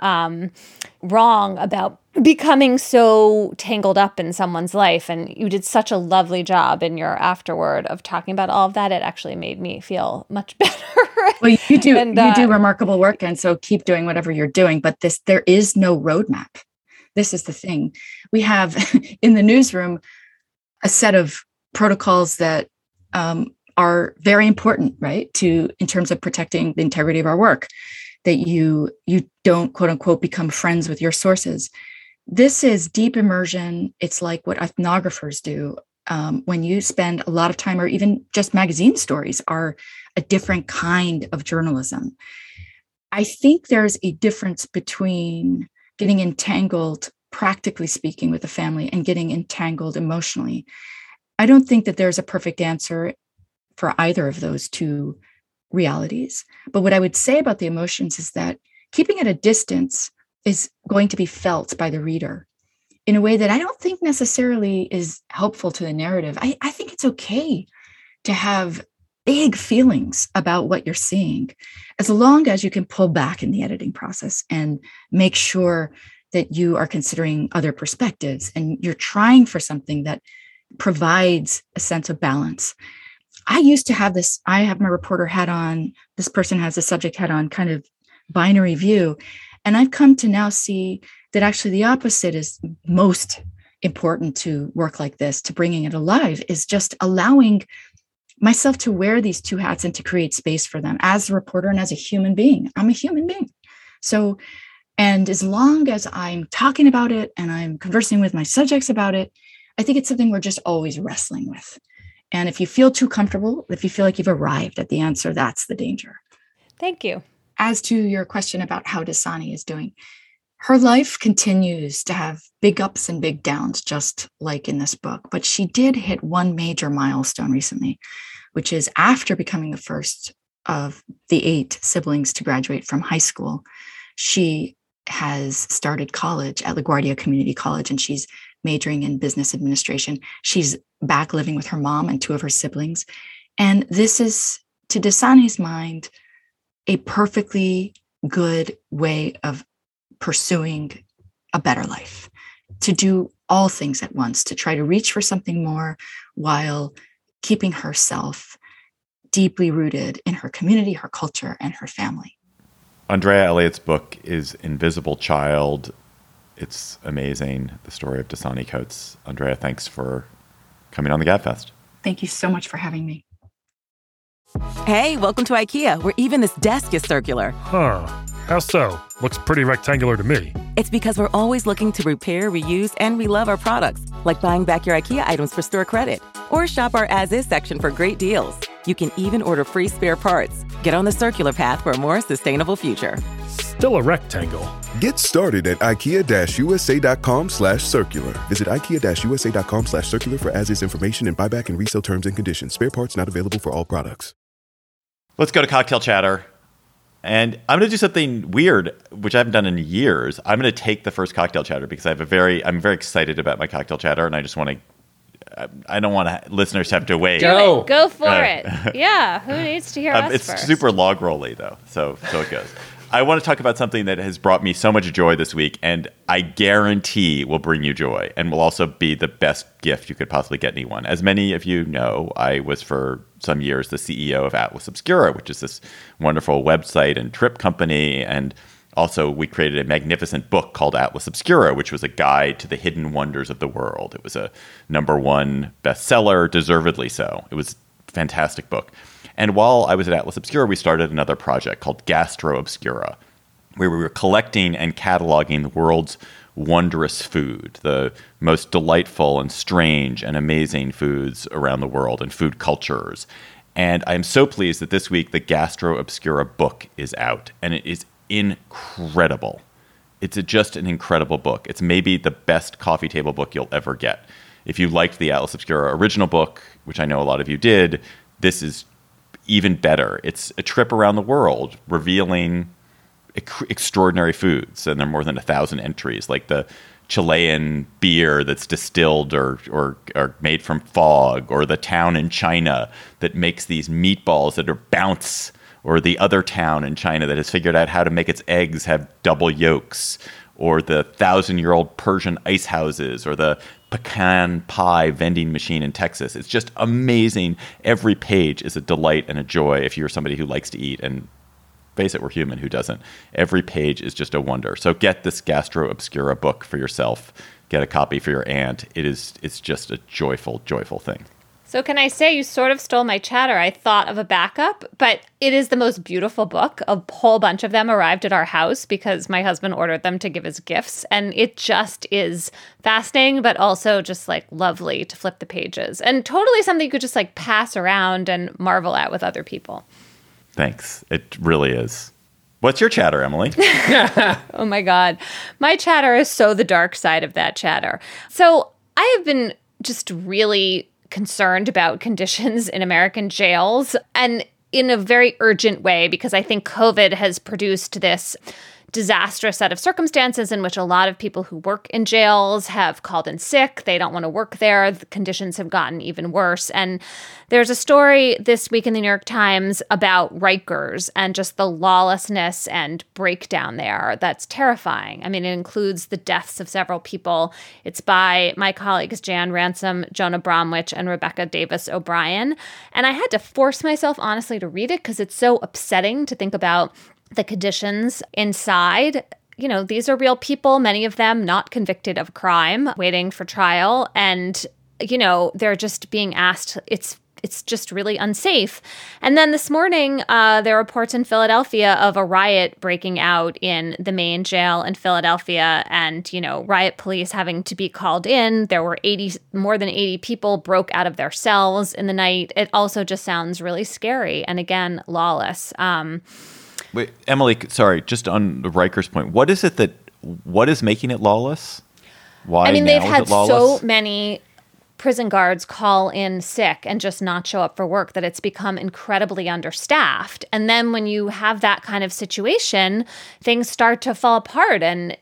wrong about becoming so tangled up in someone's life. And you did such a lovely job in your afterward of talking about all of that. It actually made me feel much better. Well, you do you do remarkable work, and so keep doing whatever you're doing. But there is no roadmap. This is the thing. We have in the newsroom a set of protocols that are very important, right? In terms of protecting the integrity of our work, that you don't, quote unquote, become friends with your sources. This is deep immersion. It's like what ethnographers do. When you spend a lot of time, or even just magazine stories are a different kind of journalism. I think there's a difference between getting entangled, practically speaking, with the family and getting entangled emotionally. I don't think that there's a perfect answer for either of those two realities. But what I would say about the emotions is that keeping at a distance is going to be felt by the reader in a way that I don't think necessarily is helpful to the narrative. I think it's okay to have big feelings about what you're seeing, as long as you can pull back in the editing process and make sure that you are considering other perspectives and you're trying for something that provides a sense of balance. I used to have this, I have my reporter hat on, this person has a subject hat on, kind of binary view. And I've come to now see that actually the opposite is most important to work like this, to bringing it alive, is just allowing myself to wear these two hats and to create space for them as a reporter and as a human being. I'm a human being. So, and as long as I'm talking about it and I'm conversing with my subjects about it, I think it's something we're just always wrestling with. And if you feel too comfortable, if you feel like you've arrived at the answer, that's the danger. Thank you. As to your question about how Dasani is doing, her life continues to have big ups and big downs, just like in this book. But she did hit one major milestone recently, which is after becoming the first of the 8 siblings to graduate from high school, she has started college at LaGuardia Community College, and she's majoring in business administration. She's back living with her mom and 2 of her siblings. And this is, to Dasani's mind, a perfectly good way of pursuing a better life, to do all things at once, to try to reach for something more while keeping herself deeply rooted in her community, her culture, and her family. Andrea Elliott's book is Invisible Child. It's amazing, the story of Dasani Coates. Andrea, thanks for coming on the Gabfest. Thank you so much for having me. Hey, welcome to IKEA, where even this desk is circular. Huh. How so? Looks pretty rectangular to me. It's because we're always looking to repair, reuse, and relove our products, like buying back your IKEA items for store credit. Or shop our as-is section for great deals. You can even order free spare parts. Get on the circular path for a more sustainable future. Still a rectangle. Get started at IKEA-USA.com/circular. Visit IKEA-USA.com/circular for as-is information and buyback and resale terms and conditions. Spare parts not available for all products. Let's go to cocktail chatter. And I'm going to do something weird, which I haven't done in years. I'm going to take the first cocktail chatter because I'm very excited about my cocktail chatter, and I just want to. I don't want listeners to have to wait. Go for it. Yeah, who needs to hear us it's first? super log rolly though, so it goes. I want to talk about something that has brought me so much joy this week, and I guarantee will bring you joy, and will also be the best gift you could possibly get anyone. As many of you know, I was for some years the CEO of Atlas Obscura, which is this wonderful website and trip company, and also we created a magnificent book called Atlas Obscura, which was a guide to the hidden wonders of the world. It was a #1 bestseller, deservedly so. It was a fantastic book. And while I was at Atlas Obscura, we started another project called Gastro Obscura, where we were collecting and cataloging the world's wondrous food, the most delightful and strange and amazing foods around the world and food cultures. And I'm so pleased that this week the Gastro Obscura book is out, and it is incredible. It's just an incredible book. It's maybe the best coffee table book you'll ever get. If you liked the Atlas Obscura original book, which I know a lot of you did, this is even better. It's a trip around the world revealing extraordinary foods, and there are more than 1,000 entries, like the Chilean beer that's distilled or made from fog, or the town in China that makes these meatballs that are bounce, or the other town in China that has figured out how to make its eggs have double yolks, or the 1,000-year-old Persian ice houses, or the pecan pie vending machine in Texas. It's just amazing. Every page is a delight and a joy if you're somebody who likes to eat, and face it, we're human, who doesn't? Every page is just a wonder. So get this Gastro Obscura book for yourself. Get a copy for your aunt. It's just a joyful, joyful thing. So can I say you sort of stole my chatter? I thought of a backup, but it is the most beautiful book. A whole bunch of them arrived at our house because my husband ordered them to give as gifts. And it just is fascinating, but also just like lovely to flip the pages. And totally something you could just like pass around and marvel at with other people. Thanks. It really is. What's your chatter, Emily? Oh my God. My chatter is so the dark side of that chatter. So I have been just really concerned about conditions in American jails. And in a very urgent way, because I think COVID has produced this disastrous set of circumstances in which a lot of people who work in jails have called in sick. They don't want to work there. The conditions have gotten even worse. And there's a story this week in the New York Times about Rikers and just the lawlessness and breakdown there that's terrifying. I mean, it includes the deaths of several people. It's by my colleagues Jan Ransom, Jonah Bromwich, and Rebecca Davis O'Brien. And I had to force myself, honestly, to read it because it's so upsetting to think about the conditions inside. You know, these are real people, many of them not convicted of crime, waiting for trial. And, you know, they're just being asked, it's just really unsafe. And then this morning, there are reports in Philadelphia of a riot breaking out in the main jail in Philadelphia and, you know, riot police having to be called in. There were more than 80 people broke out of their cells in the night. It also just sounds really scary and, again, lawless. Wait, Emily, sorry, just on the Rikers point, what is making it lawless? Why? I mean, they've had so many prison guards call in sick and just not show up for work that it's become incredibly understaffed. And then when you have that kind of situation, things start to fall apart, and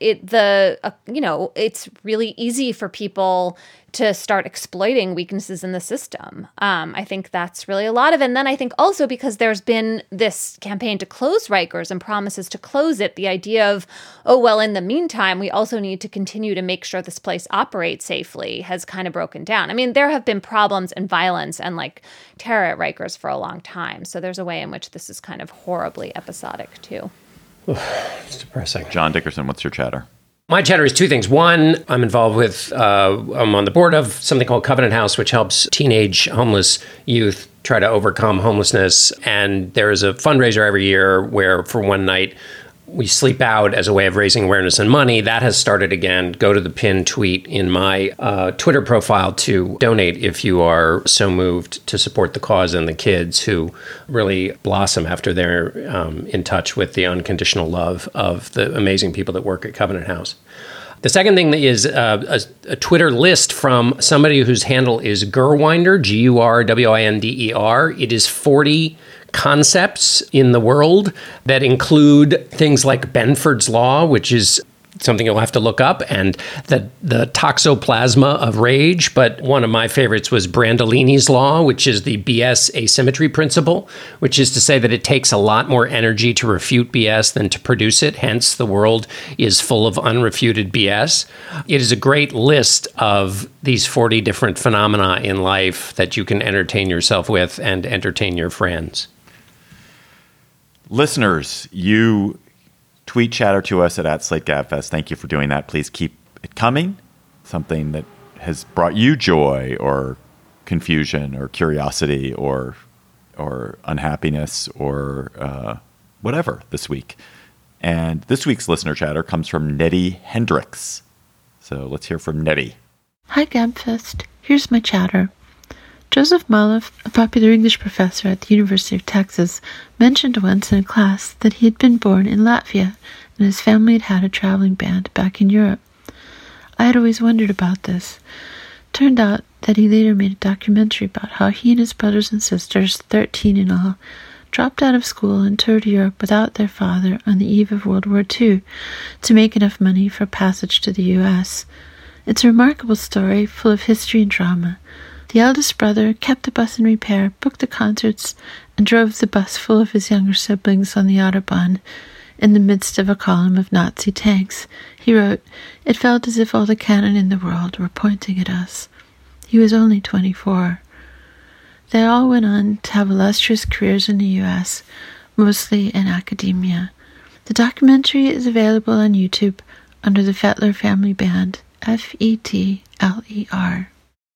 it's really easy for people to start exploiting weaknesses in the system. I think that's really a lot of it. And then I think also because there's been this campaign to close Rikers and promises to close it, the idea of, oh, well, in the meantime, we also need to continue to make sure this place operates safely has kind of broken down. I mean, there have been problems and violence and like terror at Rikers for a long time. So there's a way in which this is kind of horribly episodic too. It's depressing. John Dickerson, what's your chatter? My chatter is two things. One, I'm involved with, I'm on the board of something called Covenant House, which helps teenage homeless youth try to overcome homelessness. And there is a fundraiser every year where for one night we sleep out as a way of raising awareness and money. That has started again. Go to the pinned tweet in my Twitter profile to donate if you are so moved to support the cause and the kids who really blossom after they're in touch with the unconditional love of the amazing people that work at Covenant House. The second thing is a Twitter list from somebody whose handle is Gurwinder, Gurwinder. It is 40 concepts in the world that include things like Benford's Law, which is something you'll have to look up, and the toxoplasma of rage. But one of my favorites was Brandolini's Law, which is the BS asymmetry principle, which is to say that it takes a lot more energy to refute BS than to produce it. Hence, the world is full of unrefuted BS. It is a great list of these 40 different phenomena in life that you can entertain yourself with and entertain your friends. Listeners, you tweet chatter to us at @SlateGabFest. Thank you for doing that. Please keep it coming. Something that has brought you joy or confusion or curiosity or unhappiness or whatever this week. And this week's listener chatter comes from Nettie Hendricks. So let's hear from Nettie. Hi, Gabfest. Here's my chatter. Joseph Malouf, a popular English professor at the University of Texas, mentioned once in a class that he had been born in Latvia and his family had had a traveling band back in Europe. I had always wondered about this. Turned out that he later made a documentary about how he and his brothers and sisters, 13 in all, dropped out of school and toured Europe without their father on the eve of World War II to make enough money for passage to the U.S. It's a remarkable story full of history and drama. The eldest brother kept the bus in repair, booked the concerts, and drove the bus full of his younger siblings on the Autobahn in the midst of a column of Nazi tanks. He wrote, "It felt as if all the cannon in the world were pointing at us." He was only 24. They all went on to have illustrious careers in the U.S., mostly in academia. The documentary is available on YouTube under the Fetler Family Band, Fetler.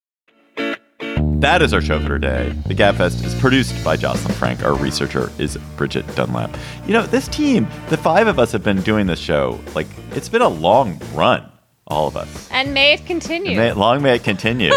That is our show for today. The Gabfest is produced by Jocelyn Frank. Our researcher is Bridget Dunlap. You know, this team, the five of us have been doing this show, like, it's been a long run, all of us. And may it continue. Long may it continue.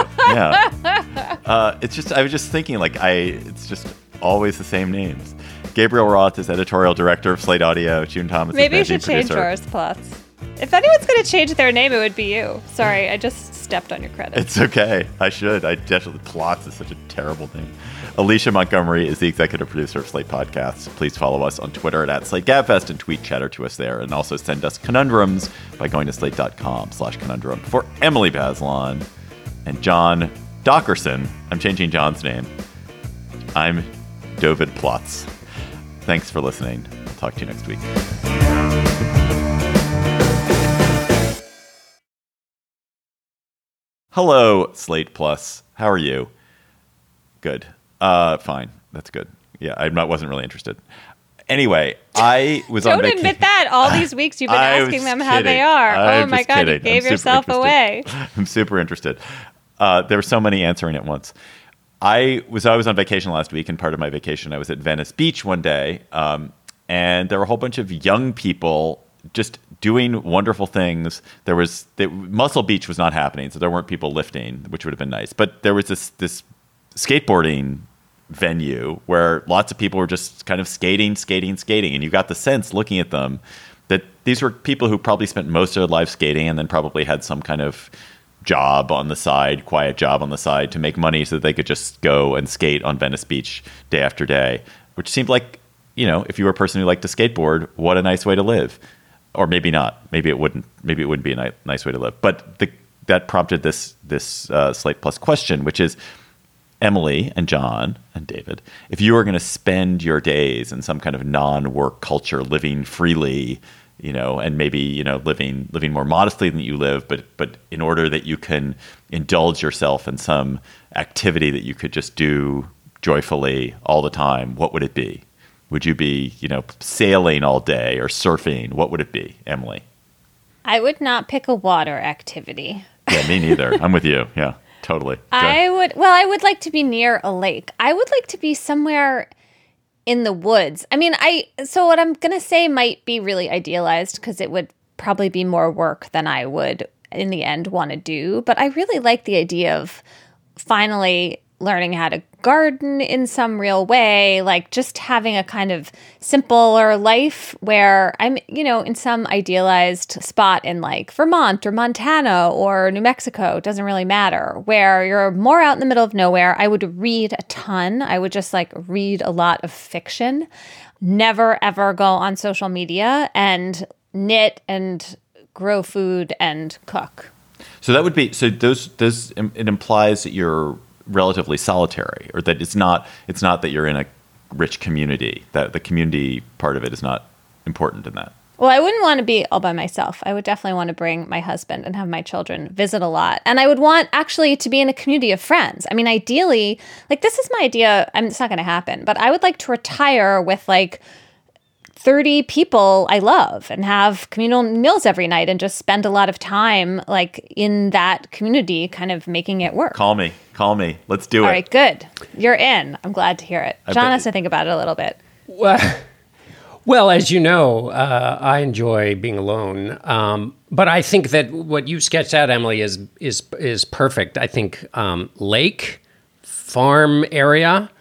Yeah. It's just, I was just thinking, like, it's just always the same names. Gabriel Roth is editorial director of Slate Audio. June Thomas Maybe is managing you should change producer. yours, Plots. If anyone's going to change their name, it would be you. Sorry, I just stepped on your credit. It's okay. I should. I definitely. Plots is such a terrible name. Alicia Montgomery is the executive producer of Slate Podcasts. Please follow us on Twitter at SlateGabFest and tweet chatter to us there. And also send us conundrums by going to slate.com/conundrum. For Emily Bazelon and John Dockerson, I'm changing John's name. I'm David Plotz. Thanks for listening. I'll talk to you next week. Hello, Slate Plus. How are you? Good. Fine. That's good. Yeah, wasn't really interested. Anyway, I was on vacation. Don't admit that. All these weeks you've been asking them how they are. Oh my God, you gave yourself away. I'm super interested. There were so many answering at once. I was on vacation last week, and part of my vacation I was at Venice Beach one day, and there were a whole bunch of young people just doing wonderful things. Muscle Beach was not happening, so there weren't people lifting, which would have been nice. But there was this skateboarding venue where lots of people were just kind of skating, and you got the sense looking at them that these were people who probably spent most of their life skating and then probably had some kind of job on the side, quiet job on the side to make money so that they could just go and skate on Venice Beach day after day, which seemed like, if you were a person who liked to skateboard, what a nice way to live. Or maybe not. Maybe it wouldn't be a nice way to live. But that prompted this Slate Plus question, which is, Emily and John and David, if you were going to spend your days in some kind of non-work culture, living freely, and maybe living more modestly than you live, but in order that you can indulge yourself in some activity that you could just do joyfully all the time, what would it be? Would you be, sailing all day or surfing? What would it be, Emily? I would not pick a water activity. Yeah, me neither. I'm with you. Yeah, totally. I would like to be near a lake. I would like to be somewhere in the woods. I mean, so what I'm going to say might be really idealized because it would probably be more work than I would in the end want to do. But I really like the idea of finally learning how to garden in some real way, like just having a kind of simpler life where I'm, in some idealized spot in like Vermont or Montana or New Mexico, it doesn't really matter, where you're more out in the middle of nowhere. I would read a ton. I would just read a lot of fiction, never ever go on social media, and knit and grow food and cook. So that would be, it implies that you're relatively solitary, or that it's not that you're in a rich community, that the community part of it is not important in that. Well, I wouldn't want to be all by myself. I would definitely want to bring my husband and have my children visit a lot. And I would want actually to be in a community of friends. I mean, ideally, this is my idea. It's not going to happen, but I would like to retire with 30 people I love and have communal meals every night and just spend a lot of time in that community kind of making it work. Call me. Let's do it. All right, good. You're in. I'm glad to hear it. John has to think about it a little bit. Well, as you know, I enjoy being alone. But I think that what you sketched out, Emily, is perfect. I think lake, farm area,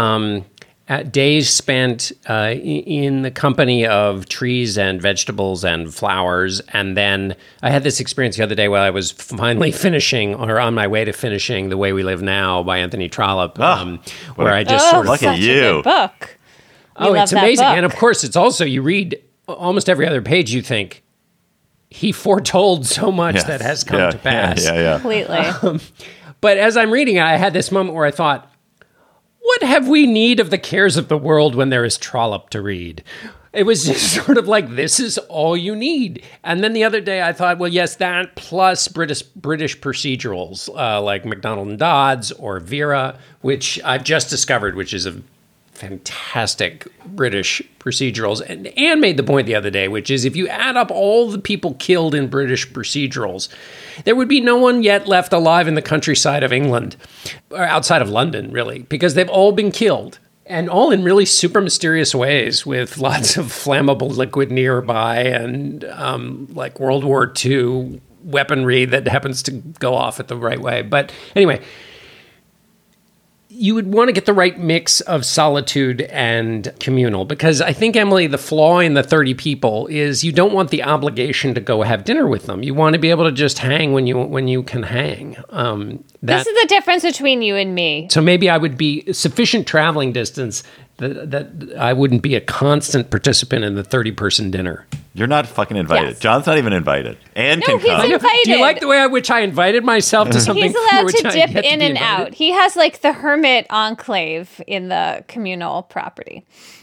days spent in the company of trees and vegetables and flowers. And then I had this experience the other day while I was finally finishing, or on my way to finishing, The Way We Live Now by Anthony Trollope, where I just sort of... Look at you. A good book. It's amazing. And of course, it's also, you read almost every other page, you think, he foretold so much that has come to pass. Yeah. Completely. But as I'm reading it, I had this moment where I thought, what have we need of the cares of the world when there is Trollope to read? It was just sort of this is all you need. And then the other day I thought, well, yes, that plus British procedurals like MacDonald and Dodds or Vera, which I've just discovered, which is a fantastic British procedurals. And Anne made the point the other day, which is if you add up all the people killed in British procedurals, there would be no one yet left alive in the countryside of England, or outside of London, really, because they've all been killed, and all in really super mysterious ways, with lots of flammable liquid nearby and World War II weaponry that happens to go off at the right way. But anyway, you would want to get the right mix of solitude and communal, because I think, Emily, the flaw in the 30 people is you don't want the obligation to go have dinner with them. You want to be able to just hang when you can hang. This is the difference between you and me. So maybe I would be sufficient traveling distance that I wouldn't be a constant participant in the 30-person dinner. You're not fucking invited. Yes. John's not even invited. And No, can come. he's invited. Do you like the way in which I invited myself to something? He's allowed for which to I dip yet to in be and invited? out. He has like the hermit enclave in the communal property.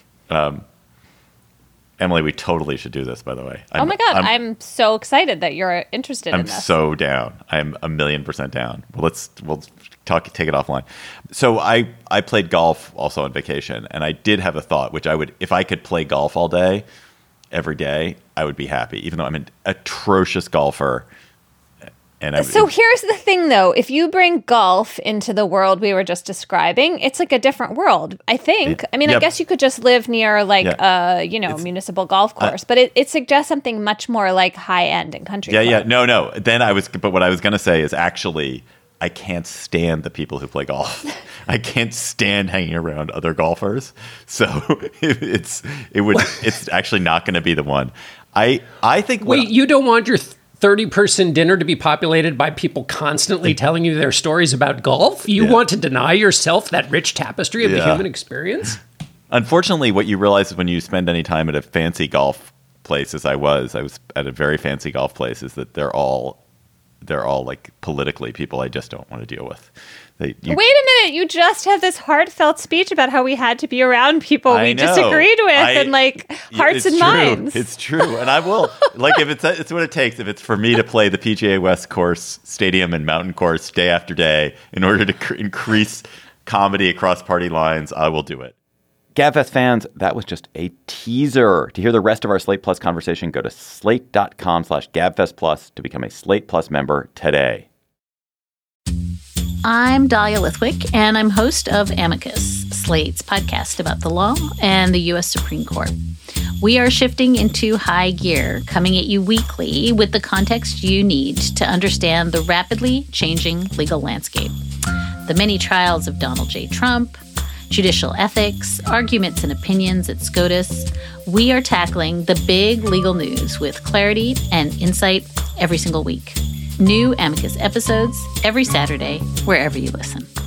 Emily, we totally should do this, by the way. Oh my God, I'm so excited that you're interested in I'm this. so down. I'm 1,000,000% down. We'll take it offline. So I played golf also on vacation, and I did have a thought, which I would, if I could play golf all day, every day, I would be happy, even though I'm an atrocious golfer. So here's the thing, though. If you bring golf into the world we were just describing, it's like a different world, I think. I mean, I guess you could just live near like a municipal golf course, but it suggests something much more like high-end and country club. Yeah. No. But what I was going to say is actually, I can't stand the people who play golf. I can't stand hanging around other golfers. So it's actually not going to be the one. I think. Wait, you don't want your 30-person dinner to be populated by people constantly telling you their stories about golf? You want to deny yourself that rich tapestry of the human experience? Unfortunately, what you realize is when you spend any time at a fancy golf place, as I was at a very fancy golf place, is that they're all like politically people I just don't want to deal with. Wait a minute, you just had this heartfelt speech about how we had to be around people we disagreed with and like hearts and minds. It's true. And I will, like, if it's what it takes, if it's for me to play the PGA West course stadium and mountain course day after day in order to increase comedy across party lines, I will do it. GabFest fans, that was just a teaser. To hear the rest of our Slate Plus conversation, go to slate.com/GabFest Plus to become a Slate Plus member today. I'm Dahlia Lithwick, and I'm host of Amicus, Slate's podcast about the law and the U.S. Supreme Court. We are shifting into high gear, coming at you weekly with the context you need to understand the rapidly changing legal landscape. The many trials of Donald J. Trump, judicial ethics, arguments and opinions at SCOTUS. We are tackling the big legal news with clarity and insight every single week. New Amicus episodes every Saturday, wherever you listen.